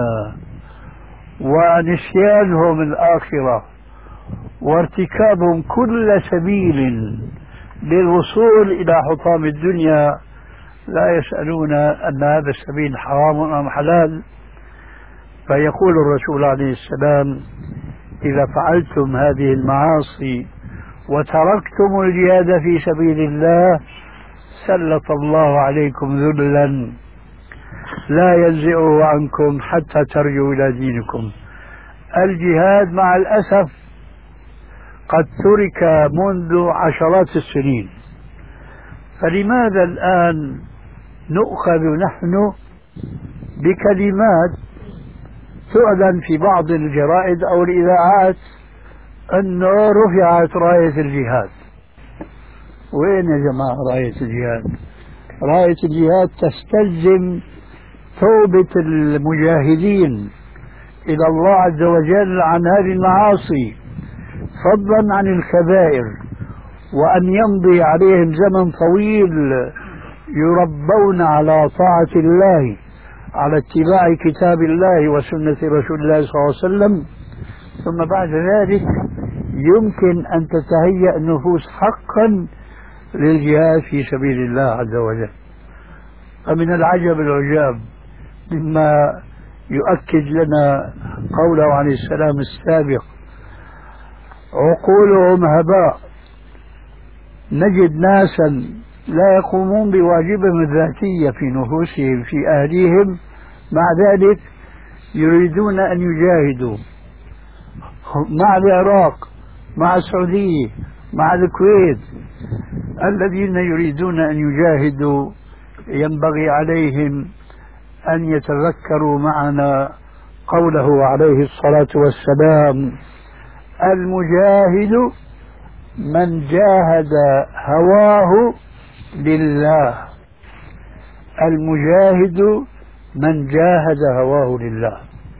ونسيانهم الآخرة وارتكابهم كل سبيل للوصول إلى حطام الدنيا، لا يسألون أن هذا السبيل حرام أم حلال. فيقول الرسول عليه السلام إذا فعلتم هذه المعاصي وتركتم الجهاد في سبيل الله سلط الله عليكم ذلا لا ينزعه عنكم حتى ترجعوا إلى دينكم. الجهاد مع الأسف قد ترك منذ عشرات السنين، فلماذا الآن نؤخذ نحن بكلمات تعلن في بعض الجرائد أو الإذاعات أنه رفعت راية الجهاد؟ وين يا جماعة راية الجهاد؟ راية الجهاد تستلزم توبة المجاهدين إلى الله عز وجل عن هذه المعاصي فضلا عن الكبائر، وأن يمضي عليهم زمن طويل يربون على طاعة الله، على اتباع كتاب الله وسنة رسول الله صلى الله عليه وسلم، ثم بعد ذلك يمكن أن تتهيأ النفوس حقا للجهاد في سبيل الله عز وجل. فمن العجب العجاب مما يؤكد لنا قوله عليه السلام السابق عقولهم هباء، نجد ناسا لا يقومون بواجبهم الذاتية في نفوسهم في أهليهم، مع ذلك يريدون أن يجاهدوا مع العراق، مع السعودية، مع الكويت. الذين يريدون أن يجاهدوا ينبغي عليهم أن يتذكروا معنا قوله عليه الصلاة والسلام المجاهد من جاهد هواه لله. المجاهد من جاهد هواه لله.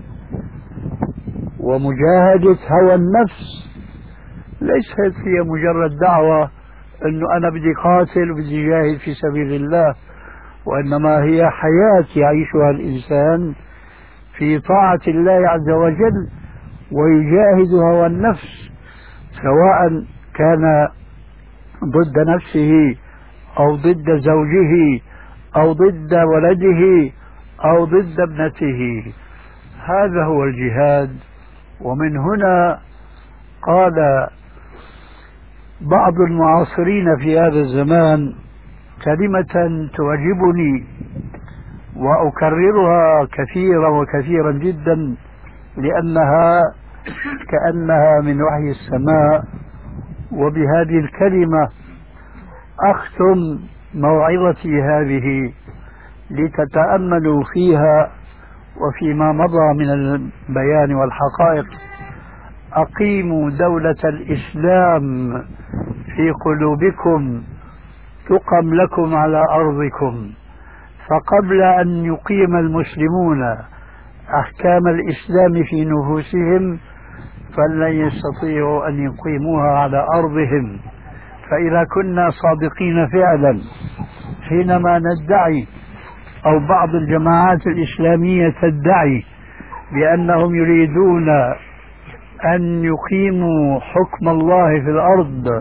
ومجاهدة هوى النفس ليست هي مجرد دعوة أنه أنا بدي قاتل وبدي جاهد في سبيل الله، وإنما هي حياة يعيشها الإنسان في طاعة الله عز وجل ويجاهد هوى النفس، سواء كان ضد نفسه أو ضد زوجه أو ضد ولده أو ضد ابنته، هذا هو الجهاد. ومن هنا قال بعض المعاصرين في هذا الزمان كلمة تعجبني وأكررها كثيرا وكثيرا جدا، لأنها كأنها من وحي السماء. وبهذه الكلمة أختم موعظتي هذه لتتأملوا فيها وفيما مضى من البيان والحقائق. أقيموا دولة الإسلام في قلوبكم تقم لكم على أرضكم. فقبل أن يقيم المسلمون أحكام الإسلام في نفوسهم فلن يستطيعوا أن يقيموها على أرضهم. فإذا كنا صادقين فعلا حينما ندعي أو بعض الجماعات الإسلامية تدعي بأنهم يريدون أن يقيموا حكم الله في الأرض،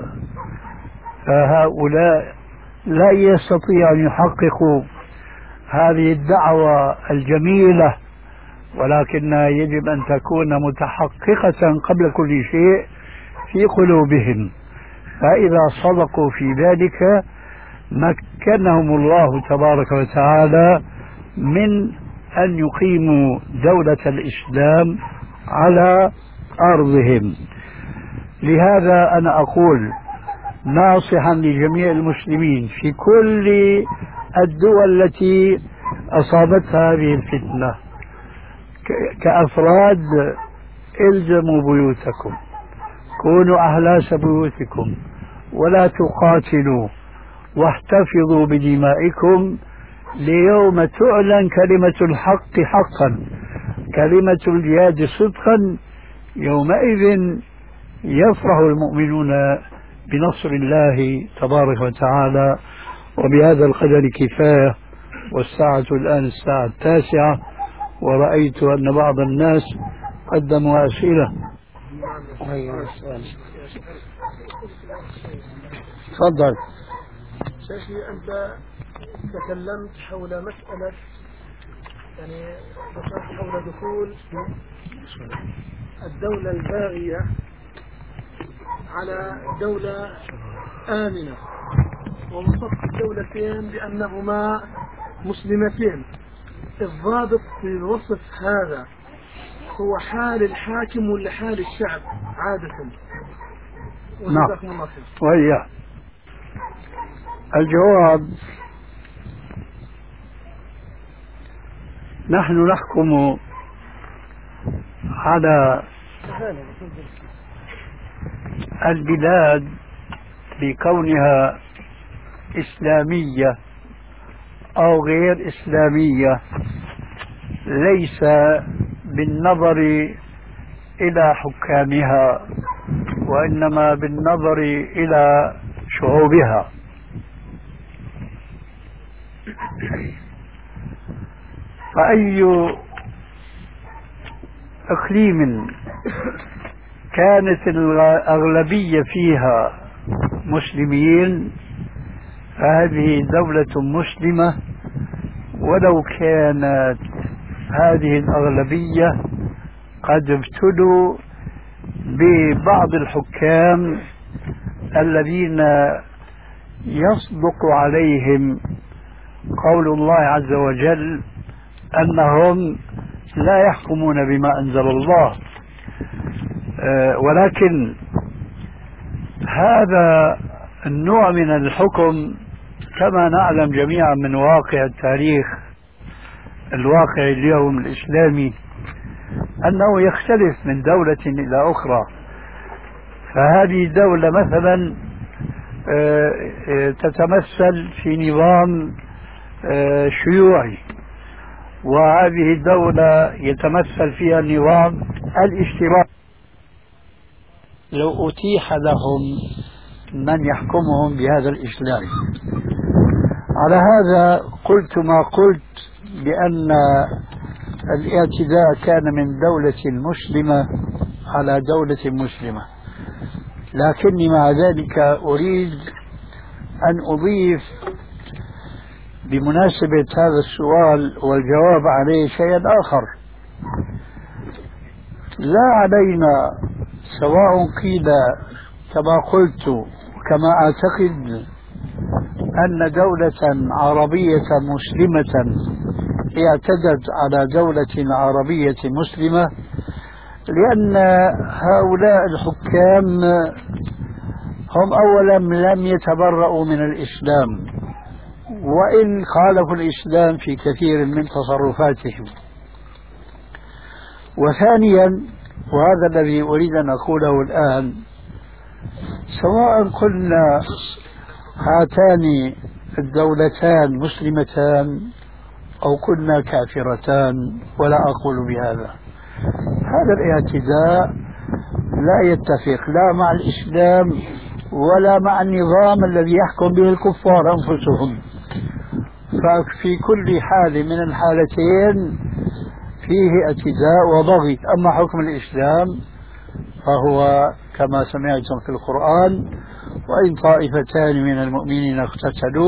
فهؤلاء لا يستطيعوا أن يحققوا هذه الدعوة الجميلة، ولكنها يجب أن تكون متحققة قبل كل شيء في قلوبهم. فإذا صدقوا في ذلك مكنهم الله تبارك وتعالى من أن يقيموا دولة الإسلام على أرضهم. لهذا أنا أقول ناصحا لجميع المسلمين في كل الدول التي أصابتها هذه الفتنة كأفراد: الزموا بيوتكم، كونوا أهلاس بيوتكم، ولا تقاتلوا، واحتفظوا بدمائكم ليوم تعلن كلمة الحق حقا، كلمة الجهاد صدقا. يومئذ يفرح المؤمنون بنصر الله تبارك وتعالى. وبهذا القدر كفاية، والساعة الآن الساعة 9، ورأيت أن بعض الناس قدموا أسئلة. تفضل. شيخي، أنت تكلمت حول مسألة حول دخول الدولة الباغية على دولة آمنة، ووصفت الدولتين بأنهما مسلمتين. الضابط في الوصف هذا هو حال الحاكم ولا حال الشعب عادة؟ نعم. وهي الجواب: نحن نحكم على البلاد بكونها إسلامية أو غير إسلامية، ليس بالنظر إلى حكامها، وإنما بالنظر إلى شعوبها. فأي إقليم كانت الأغلبية فيها مسلمين فهذه دولة مسلمة، ولو كانت هذه الأغلبية قد ابتلوا ببعض الحكام الذين يصدق عليهم قول الله عز وجل أنهم لا يحكمون بما أنزل الله. ولكن هذا النوع من الحكم كما نعلم جميعا من واقع التاريخ الواقع اليوم الإسلامي أنه يختلف من دولة إلى أخرى. فهذه الدولة مثلا تتمثل في نظام شيوعي، وهذه الدولة يتمثل فيها النظام الاشتراكي. لو أتيح لهم من يحكمهم بهذا الإسلام. على هذا قلت ما قلت بأن الاعتداء كان من دولة مسلمة على دولة مسلمة، لكني مع ذلك أريد أن أضيف بمناسبة هذا السؤال والجواب عليه شيء آخر. لا علينا سواء قيل كما قلت وكما أعتقد أن دولة عربية مسلمة اعتدت على دولة عربية مسلمة، لأن هؤلاء الحكام هم أولا لم يتبرؤوا من الإسلام، وإن خالفوا الإسلام في كثير من تصرفاتهم. وثانيا، وهذا الذي أريد أن أقوله الآن، سواء قلنا هاتان الدولتان مسلمتان أو كنا كافرتان، ولا أقول بهذا، هذا الاعتداء لا يتفق لا مع الإسلام ولا مع النظام الذي يحكم به الكفار أنفسهم. ففي كل حال من الحالتين فيه اعتداء وبغي. أما حكم الإسلام فهو كما سمعتم في القرآن: وإن طائفتان من المؤمنين اقتتلوا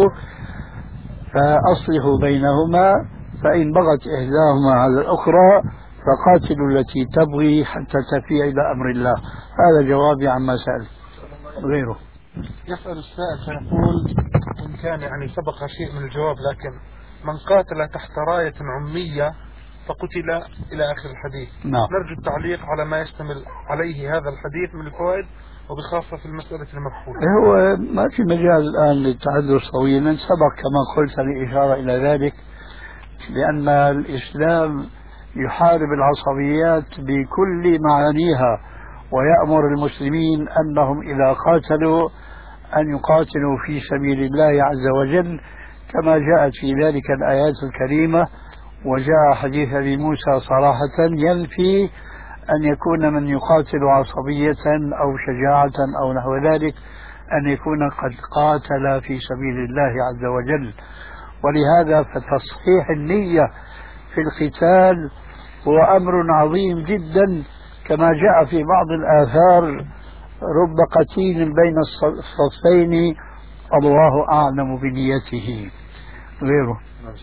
فأصلحوا بينهما فإن بغت إحداهما على الأخرى فقاتلوا التي تبغي حتى تفيء إلى أمر الله. هذا جوابي عما سأل. غيره يسأل السائل فيقول: إن كان يعني سبق شيء من الجواب، لكن من قاتل تحت راية عمية فقتل إلى آخر الحديث. نعم. نرجو التعليق على ما يشتمل عليه هذا الحديث من الفوائد، وبخاصة في المسألة المبحوثة. هو ما في مجال الآن للتحدث طويلا، سبق كما قلت الإشارة إلى ذلك، لأن الإسلام يحارب العصبيات بكل معانيها، ويأمر المسلمين أنهم إذا قاتلوا أن يقاتلوا في سبيل الله عز وجل، كما جاءت في ذلك الآيات الكريمة. وجاء حديث أبي موسى صراحة ينفي أن يكون من يقاتل عصبية أو شجاعة أو نحو ذلك أن يكون قد قاتل في سبيل الله عز وجل. ولهذا فتصحيح النية في القتال هو أمر عظيم جدا، كما جاء في بعض الآثار: رب قتيل بين الصفين الله أعلم بنيته. غيره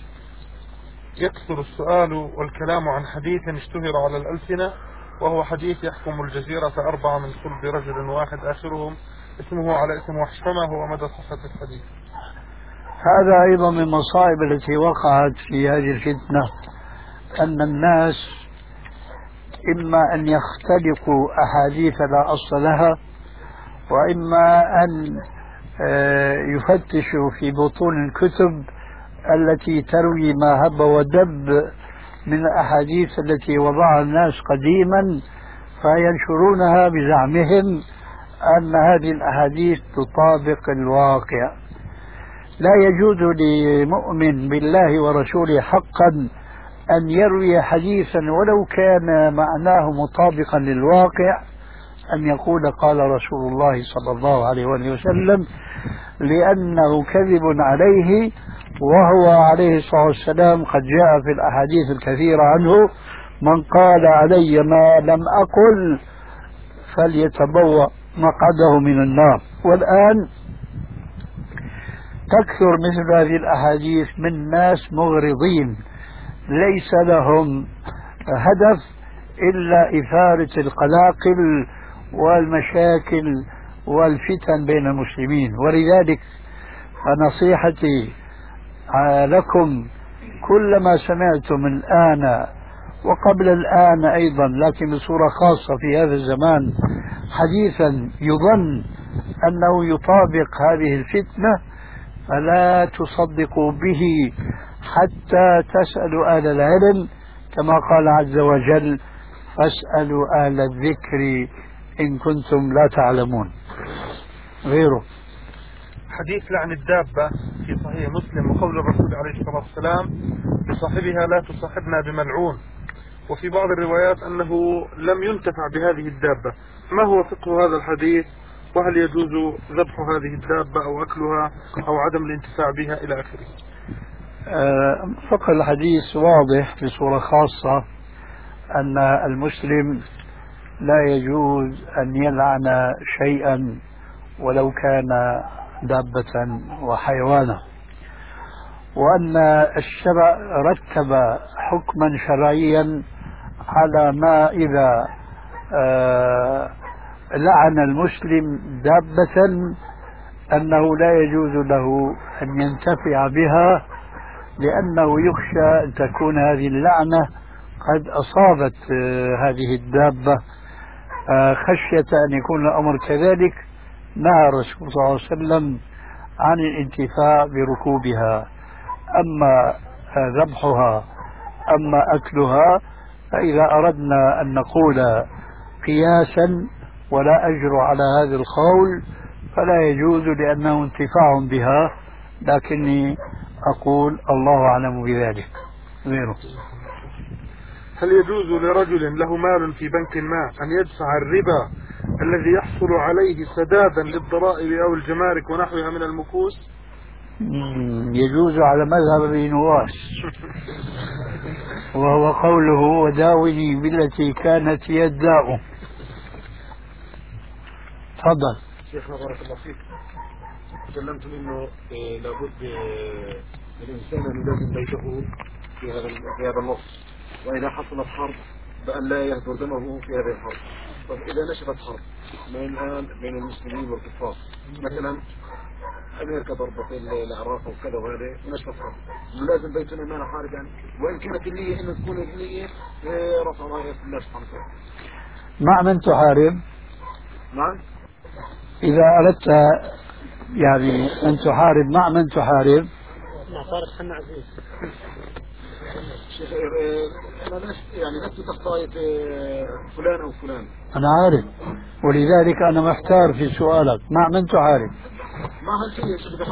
يكثر السؤال والكلام عن حديث اشتهر على الألسنة، وهو حديث يحكم الجزيرة 4 من صلب رجل واحد آخرهم اسمه على اسم وحشمة، ومدى صحة الحديث. هذا أيضا من المصائب التي وقعت في هذه الفتنة، أن الناس إما أن يختلقوا أحاديث لا أصل لها، وإما أن يفتشوا في بطون الكتب التي تروي ما هب ودب من الأحاديث التي وضعها الناس قديما، فينشرونها بزعمهم أن هذه الأحاديث تطابق الواقع. لا يجوز لمؤمن بالله ورسوله حقا أن يروي حديثا ولو كان معناه مطابقا للواقع أن يقول قال رسول الله صلى الله عليه وسلم، لأنه كذب عليه، وهو عليه الصلاة والسلام قد جاء في الأحاديث الكثيرة عنه: من قال علي ما لم أقل فليتبوأ مقعده من النار. والآن تكثر مثل هذه الأحاديث من ناس مغرضين ليس لهم هدف إلا إثارة القلاقل والمشاكل والفتن بين المسلمين. ولذلك فنصيحتي لكم كلما سمعتم الآن وقبل الآن أيضا، لكن بصورة خاصة في هذا الزمان، حديثا يظن أنه يطابق هذه الفتنة فلا تصدقوا به حتى تسألوا أهل العلم، كما قال عز وجل: فاسألوا أهل الذكر إن كنتم لا تعلمون. غيره حديث لعن الدابة في صحيح مسلم، وقول الرسول عليه الصلاة والسلام لصاحبها: لا تصاحبنا بملعون. وفي بعض الروايات أنه لم ينتفع بهذه الدابة. ما هو فقه هذا الحديث؟ وهل يجوز ذبح هذه الدابة أو أكلها أو عدم الانتفاع بها إلى آخره؟ فقه الحديث واضح بصورة خاصة أن المسلم لا يجوز أن يلعن شيئا ولو كان دابة وحيوانا. وأن الشرع رتب حكما شرعيا على ما إذا لعن المسلم دابة أنه لا يجوز له أن ينتفع بها، لأنه يخشى أن تكون هذه اللعنة قد أصابت هذه الدابة. خشية أن يكون الأمر كذلك نهى الرسول صلى الله عليه وسلم عن الانتفاع بركوبها. أما ذبحها أما أكلها، فإذا أردنا أن نقول قياسا ولا أجر على هذا القول فلا يجوز، لأنه انتفاع بها، لكني أقول الله أعلم بذلك غيره. هل يجوز لرجل له مال في بنك ما أن يدفع الربا الذي يحصل عليه سدادا للضرائب أو الجمارك ونحوها من المكوس؟ يجوز على مذهب ابن نواس، وهو قوله وداوني بالتي كانت يداء. تفضل. شيخنا بارك الله فيك، تكلمتم انه لابد للانسان ان يلازم بيته في هذا النص، واذا حصلت حرب بان لا يهدر دمه في هذه الحرب. طيب اذا نشبت حرب الان بين المسلمين والكفار، مثلا امريكا ضربت العراق وكذا وهذا ونشبت حرب، لازم بيتنا ما نحارب يعني، وان كانت النيه ان تكون النيه رفع رايه الله سبحانه وتعالى. مع من تحارب؟ نعم. إذا أردت يعني أن تحارب، مع من تحارب؟ مع طارق حنا عزيز. شيخ أنا يعني لست تحت راية فلان أو فلان. أنا عارف، ولذلك أنا محتار في سؤالك، مع من تحارب؟ مع هالشيء يا شيخ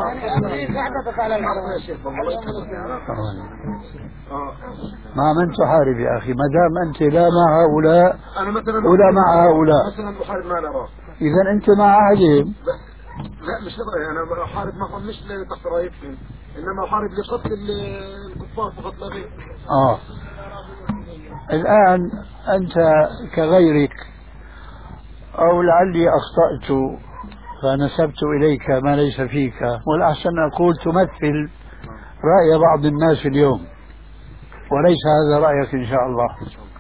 مع من تحارب يا أخي؟ ما دام أنت لا مع هؤلاء أنا مثلا ولا مع هؤلاء، مثلا بحارب مع العراق، إذا أنت مع أحدهم. لا مش رأيي، أنا بحارب معهم مش تحت رايتهم، إنما أحارب لقتل الكفار فقط لا غير. الآن أنت كغيرك، أو لعلي أخطأت فنسبت إليك ما ليس فيك، والأحسن أقول تمثل رأي بعض الناس اليوم، وليس هذا رأيك إن شاء الله.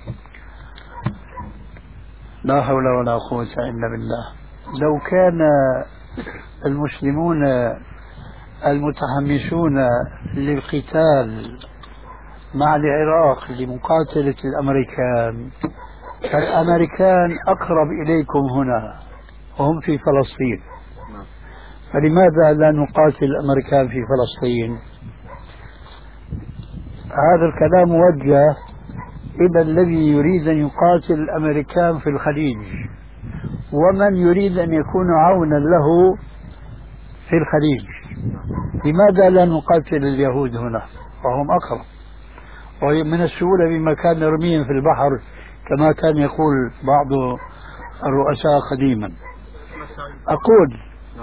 لا حول ولا قوة إلا بالله. لو كان المسلمون المتحمسون للقتال مع العراق لمقاتلة الأمريكان، فالأمريكان أقرب إليكم هنا وهم في فلسطين، فلماذا لا نقاتل الأمريكان في فلسطين؟ هذا الكلام موجه إلى الذي يريد أن يقاتل الأمريكان في الخليج، ومن يريد أن يكون عونا له في الخليج. لماذا لا نقاتل اليهود هنا وهم أقرب، ومن السهولة بمكان نرميهم في البحر كما كان يقول بعض الرؤساء قديما. أقول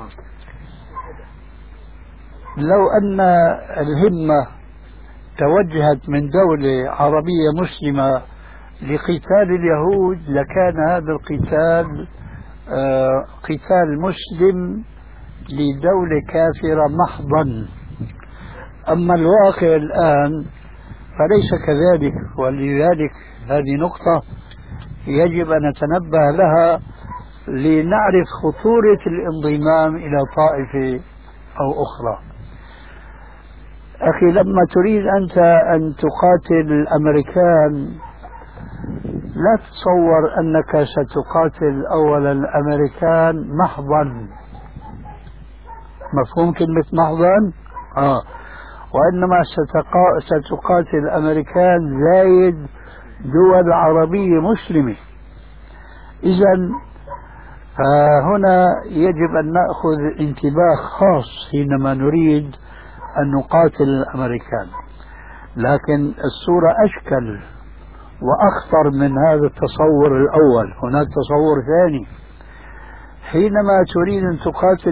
لو أن الهمة توجهت من دولة عربية مسلمة لقتال اليهود لكان هذا القتال قتال مسلم لدولة كافرة محضا. أما الواقع الآن فليس كذلك، ولذلك هذه نقطة يجب أن نتنبه لها لنعرف خطورة الانضمام إلى طائفة أو أخرى. أخي، لما تريد أنت أن تقاتل الأمريكان لا تتصور أنك ستقاتل أولا الأمريكان محضا. مفهوم كلمة محضا؟ وإنما ستقاتل الأمريكان زايد دول عربية مسلمة. إذن هنا يجب أن نأخذ انتباه خاص حينما نريد أن نقاتل الأمريكان. لكن الصورة أشكل وأخطر من هذا التصور الأول. هناك تصور ثاني، حينما تريد أن تقاتل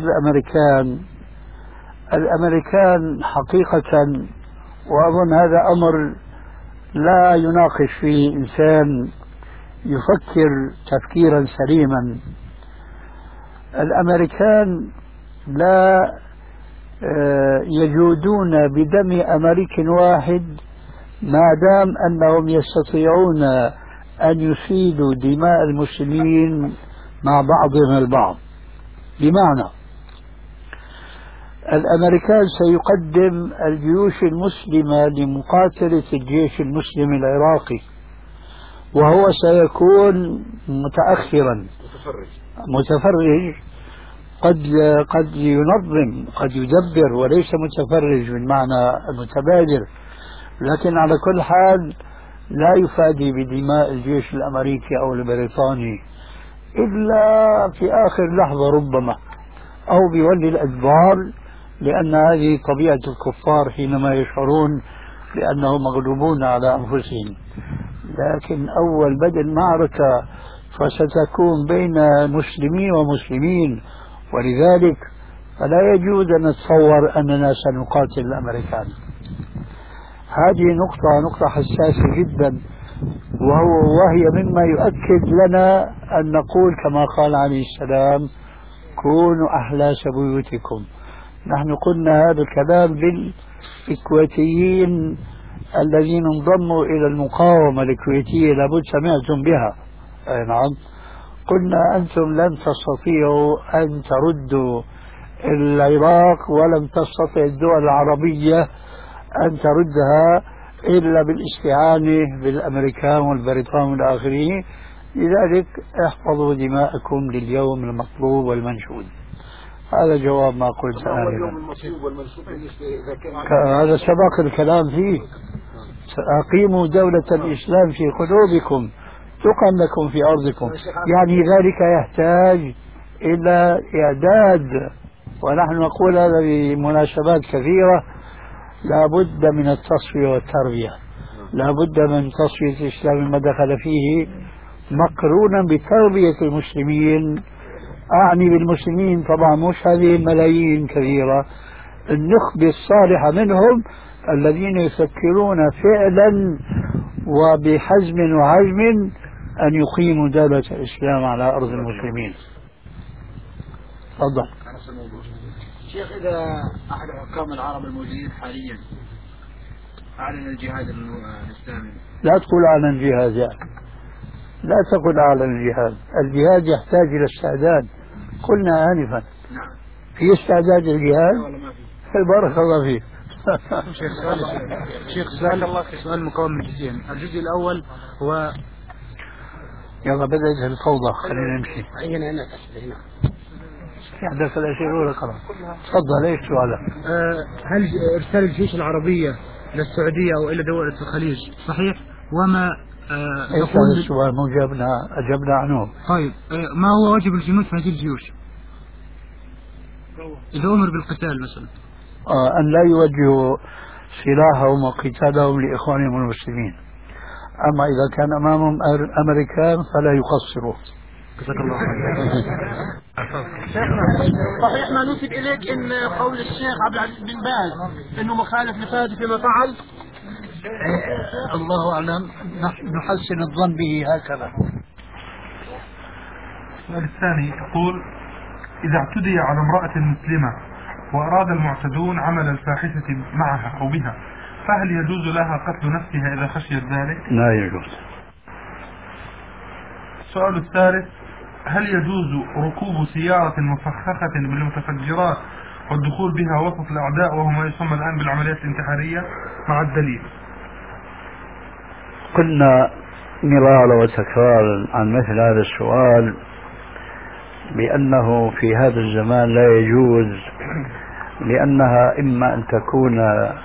الأمريكان حقيقة، وأظن هذا أمر لا يناقش فيه إنسان يفكر تفكيرا سليما، الأمريكان لا يجودون بدم أمريكي واحد ما دام أنهم يستطيعون أن يفيدوا دماء المسلمين مع بعضهم البعض. بمعنى الأمريكان سيقدم الجيوش المسلمة لمقاتلة الجيش المسلم العراقي، وهو سيكون متأخرا متفرج، قد ينظم قد يدبر وليس متفرج من معنى المتبادر، لكن على كل حال لا يفادي بدماء الجيش الأمريكي أو البريطاني إلا في آخر لحظة ربما، أو بيولي الأدبار، لأن هذه طبيعة الكفار حينما يشعرون بأنهم مغلوبون على أنفسهم. لكن أول بدء المعركة فستكون بين مسلمين ومسلمين، ولذلك فلا يجوز أن نتصور أننا سنقاتل الأمريكان. هذه نقطة حساسة جدا، وهي مما يؤكد لنا أن نقول كما قال عليه السلام: كونوا أحلاس بيوتكم. نحن قلنا هذا الكلام للكويتيين الذين انضموا إلى المقاومة الكويتية، لابد سمعتم بها. نعم، قلنا أنتم لن تستطيعوا أن تردوا العراق، ولم تستطع الدول العربية أن تردها إلا بالاستعانة بالأمريكان والبريطان والآخرين. لذلك احفظوا دماءكم لليوم المطلوب والمنشود. هذا جواب ما قلت آنفا، هذا سبق الكلام فيه. أقيموا دولة الإسلام في قلوبكم تقم لكم في أرضكم، يعني ذلك يحتاج إلى إعداد، ونحن نقول هذا بمناسبات كثيرة: لا بد من التصفية والتربية، لا بد من تصفية الإسلام ما دخل فيه مقرونا بتربية المسلمين. أعني بالمسلمين طبعا مش هذه الملايين كثيرة، النخبة الصالحة منهم الذين يفكرون فعلا وبحزم وعزم أن يقيموا دولة الإسلام على أرض المسلمين. تفضل. شيخ، إذا أحد حكام العرب الموجودين حاليا أعلن الجهاد الإسلامي، لا تقول أعلن الجهاد، يعني لا تقل أعلن الجهاد. الجهاد يحتاج إلى استعداد، قلنا آنفا. نعم. في استعداد للجهاد؟ ولا ما في؟ بارك الله فيك. شيخ سؤال مكون من جزئين. الجزء الأول هو يلا بدأت الفوضى، خلينا نمشي. هنا يحدث الأشياء الأولى خلاص. تفضل، ايش سؤالك؟ هل إرسال الجيوش العربية إلى السعودية أو إلى دول الخليج صحيح؟ وما يقول السؤال مو أجبنا عنه. طيب، ما هو واجب الجنود في هذه الجيوش إذا أمر بالقتال مثلا؟ أن لا يوجهوا سلاحهم وقتالهم لإخوانهم المسلمين. أما إذا كان أمامهم أمريكان فلا يقصروا. جزاك الله صحيح ما نسب إليك إن قول الشيخ عبد العزيز بن باز إنه مخالف لفادي فيما فعل؟ الله أعلم، نحسن الظن به هكذا. السؤال الثاني يقول: إذا اعتدي على امرأة مسلمة وأراد المعتدون عمل الفاحشة معها أو بها، فهل يجوز لها قتل نفسها إذا خشيت ذلك؟ لا يجوز. السؤال الثالث: هل يجوز ركوب سيارة مفخخة بالمتفجرات والدخول بها وسط الأعداء وهو ما يسمى الآن بالعمليات الانتحارية مع الدليل؟ قلنا مرارا وتكرارا عن مثل هذا السؤال بأنه في هذا الزمان لا يجوز، لأنها إما أن تكون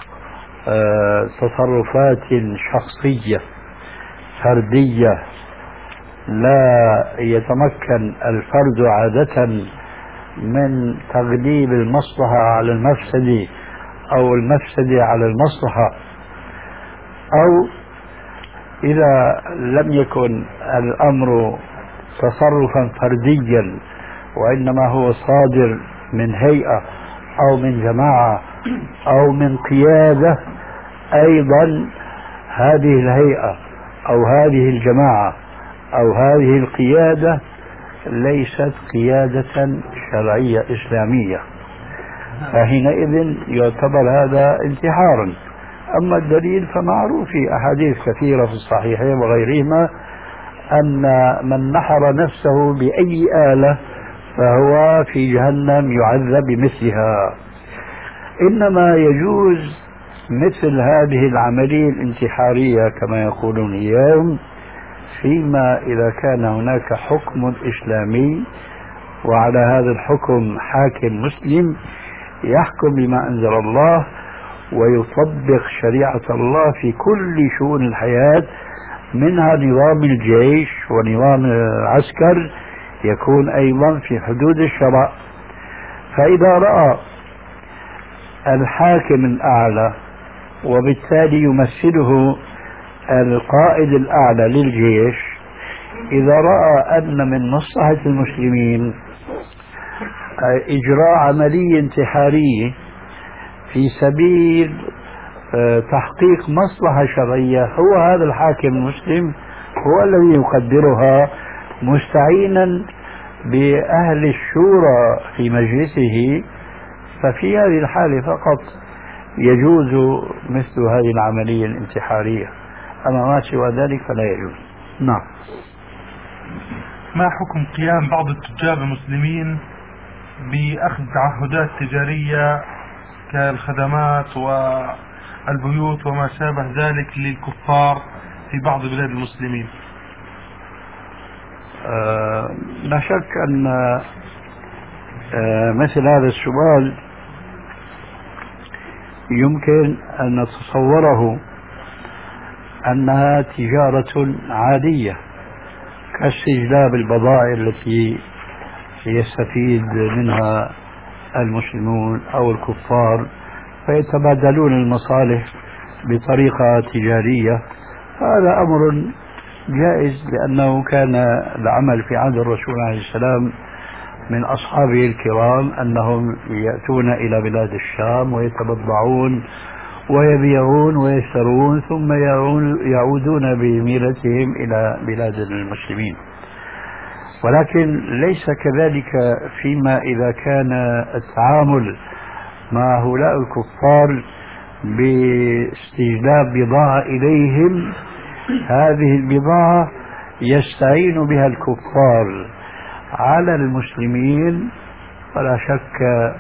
تصرفات شخصية فردية لا يتمكن الفرد عادة من تغليب المصلحة على المفسدة أو المفسدة على المصلحة، أو إذا لم يكن الأمر تصرفا فرديا وإنما هو صادر من هيئة أو من جماعة أو من قيادة، أيضا هذه الهيئة أو هذه الجماعة أو هذه القيادة ليست قيادة شرعية إسلامية، فحينئذ يعتبر هذا انتحارا. أما الدليل فمعروف في أحاديث كثيرة في الصحيحين وغيرهما أن من نحر نفسه بأي آلة فهو في جهنم يعذب بمثلها. إنما يجوز مثل هذه العملية الانتحارية كما يقولون اليوم فيما إذا كان هناك حكم إسلامي وعلى هذا الحكم حاكم مسلم يحكم بما أنزل الله ويطبق شريعة الله في كل شؤون الحياة، منها نظام الجيش ونظام العسكر يكون أيضا في حدود الشرع. فإذا رأى الحاكم الأعلى وبالتالي يمثله القائد الأعلى للجيش، إذا رأى أن من مصلحة المسلمين إجراء عملية انتحارية في سبيل تحقيق مصلحة شرعية، هو هذا الحاكم المسلم هو الذي يقدرها مستعينا بأهل الشورى في مجلسه، ففي هذه الحالة فقط يجوز مثل هذه العملية الانتحارية، أما ما سوى ذلك فلا يجوز. نعم. ما حكم قيام بعض التجار المسلمين بأخذ تعهدات تجارية كالخدمات والبيوت وما شابه ذلك للكفار في بعض بلاد المسلمين؟ لا شك أن مثل هذا السؤال يمكن أن نتصوره أنها تجارة عادية كاستجلاب البضائع التي يستفيد منها المسلمون أو الكفار فيتبادلون المصالح بطريقة تجارية. هذا أمر جائز لأنه كان العمل في عهد الرسول عليه السلام من أصحابه الكرام أنهم يأتون إلى بلاد الشام ويتبضعون ويبيعون ويشترون ثم يعودون بميلتهم إلى بلاد المسلمين. ولكن ليس كذلك فيما إذا كان التعامل مع هؤلاء الكفار باستجلاب بضاعة إليهم، هذه البضاعة يستعين بها الكفار على المسلمين، فلا شك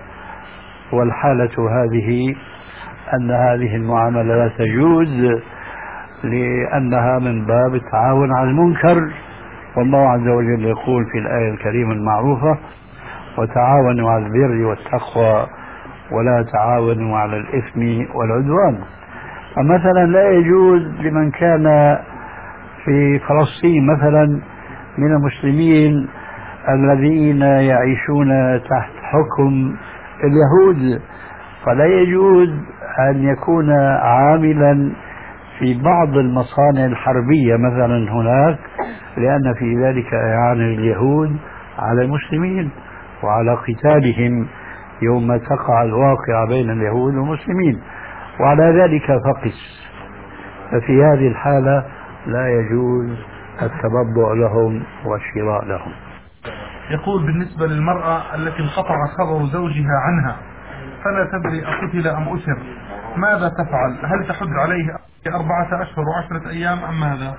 والحالة هذه أن هذه المعاملة لا تجوز لأنها من باب التعاون على المنكر، والله عز وجل يقول في الآية الكريمة المعروفة: وتعاونوا على البر والتقوى ولا تعاونوا على الإثم والعدوان. فمثلا لا يجوز لمن كان في فلسطين مثلا من المسلمين الذين يعيشون تحت حكم اليهود، فلا يجوز أن يكون عاملا في بعض المصانع الحربية مثلا هناك، لأن في ذلك إعانة اليهود على المسلمين وعلى قتالهم يوم تقع الواقعة بين اليهود والمسلمين، وعلى ذلك فقس. ففي هذه الحالة لا يجوز التبضع لهم والشراء لهم. يقول: بالنسبة للمرأة التي انقطع خبر زوجها عنها فلا تدري أقتل أم أسر، ماذا تفعل؟ هل تحد عليه 4 أشهر و10 أيام أم ماذا؟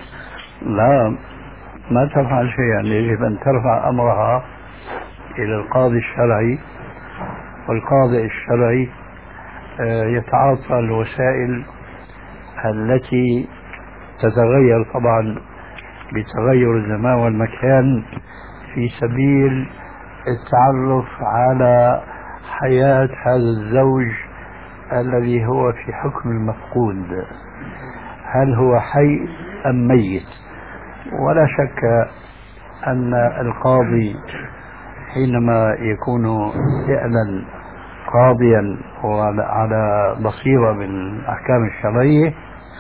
لا، ما تفعل شيئا، يجب أن ترفع أمرها إلى القاضي الشرعي، والقاضي الشرعي يتعاطى الوسائل التي تتغير طبعا بتغير الزمان والمكان في سبيل التعرف على حياة هذا الزوج الذي هو في حكم المفقود، هل هو حي أم ميت. ولا شك أن القاضي حينما يكون فعلا قاضيا وعلى بصيرة بالأحكام الشرعية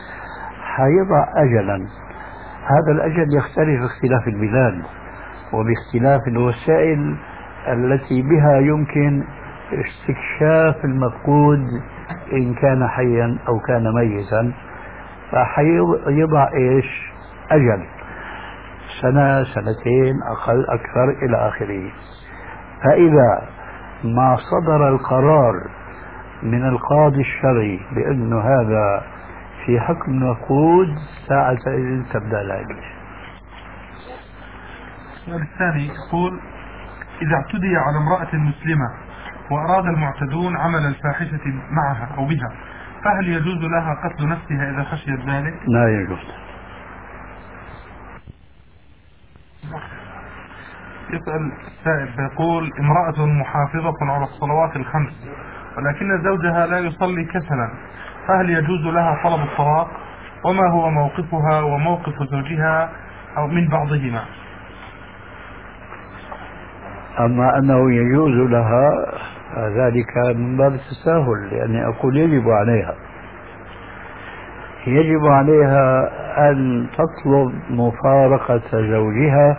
حيضع أجلا. هذا الأجل يختلف اختلاف البلاد وباختلاف الوسائل التي بها يمكن استكشاف المفقود إن كان حيا أو كان ميتا، فحيضع إيش أجل، 1 2 أقل أكثر إلى آخره. فإذا ما صدر القرار من القاضي الشرعي بأنه هذا في حكم مفقود ساعة إذن تبدأ العدة. السؤال الثاني يقول: إذا اعتدي على امرأة مسلمة وأراد المعتدون عمل الفاحشة معها أو بها، فهل يجوز لها قتل نفسها إذا خشيت ذلك؟ لا يجوز. يسأل السائل يقول: امرأة محافظة على الصلوات الخمس ولكن زوجها لا يصلي كسلا، فهل يجوز لها طلب الطلاق؟ وما هو موقفها وموقف زوجها أو من بعضهما؟ أما أنه يجوز لها ذلك من باب التساهل، لأني أقول يجب عليها أن تطلب مفارقة زوجها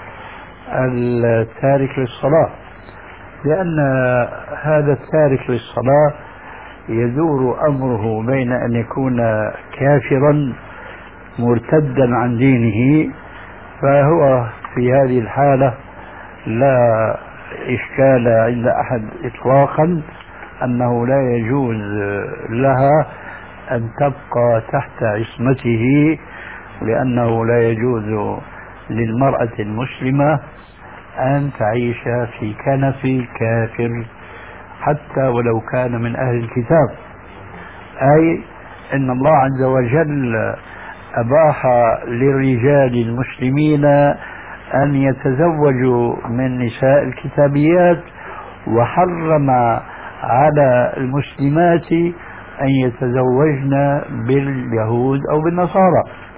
التارك للصلاة، لأن هذا التارك للصلاة يدور أمره بين أن يكون كافرا مرتدا عن دينه، فهو في هذه الحالة لا إشكال عند أحد إطلاقا أنه لا يجوز لها أن تبقى تحت عصمته، لأنه لا يجوز للمرأة المسلمة أن تعيش في كنف كافر حتى ولو كان من أهل الكتاب. أي أن الله عز وجل أباح للرجال المسلمين أن يتزوجوا من نساء الكتابيات، وحرم على المسلمات أن يتزوجن باليهود أو بالنصارى.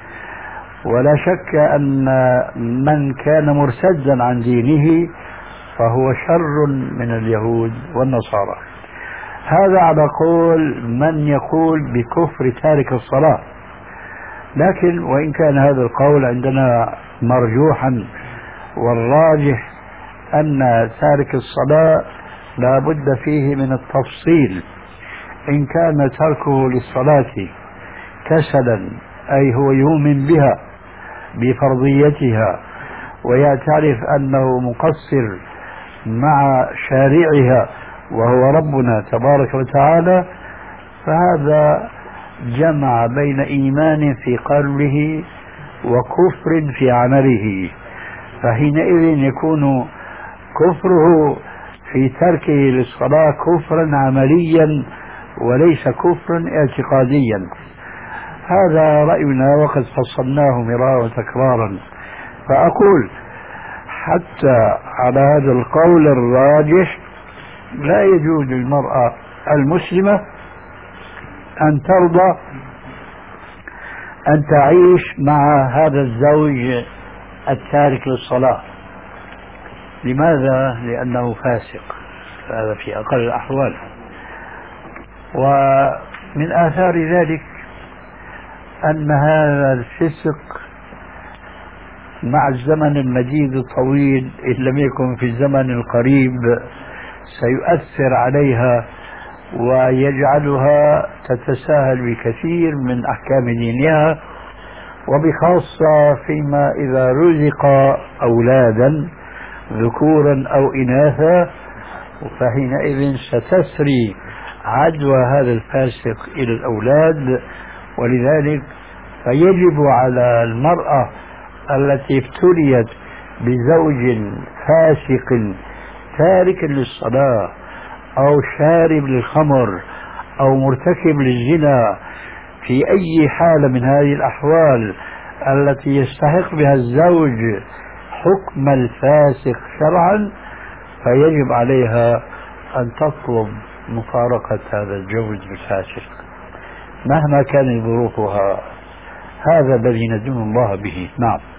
ولا شك أن من كان مرتدا عن دينه فهو شر من اليهود والنصارى. هذا على قول من يقول بكفر تارك الصلاة، لكن وإن كان هذا القول عندنا مرجوحا، والراجح أن تارك الصلاة لا بد فيه من التفصيل. إن كان تركه للصلاة كسلا، أي هو يؤمن بها بفرضيتها ويعترف أنه مقصر مع شارعها وهو ربنا تبارك وتعالى، فهذا جمع بين إيمان في قلبه وكفر في عمله، فحينئذ يكون كفره في تركه للصلاة كفرا عمليا وليس كفرا اعتقاديا. هذا رأينا وقد فصلناه مرارا وتكرارا. فأقول حتى على هذا القول الراجح لا يجوز للمرأة المسلمة أن ترضى أن تعيش مع هذا الزوج التارك للصلاة. لماذا؟ لأنه فاسق، هذا في أقل الأحوال. ومن آثار ذلك أن هذا الفسق مع الزمن المديد الطويل إن لم يكن في الزمن القريب سيؤثر عليها ويجعلها تتساهل بكثير من أحكام دينها، وبخاصة فيما إذا رزق أولادا ذكورا أو إناثا، فحينئذ ستسري عدوى هذا الفاسق إلى الأولاد. ولذلك فيجب على المرأة التي ابتليت بزوج فاسق تارك للصلاة أو شارب للخمر أو مرتكب للزنا في أي حالة من هذه الأحوال التي يستحق بها الزوج حكم الفاسق شرعا، فيجب عليها أن تطلب مفارقة هذا الزوج الفاسق مهما كانت ظروفها. هذا الذي ندين الله به. نعم.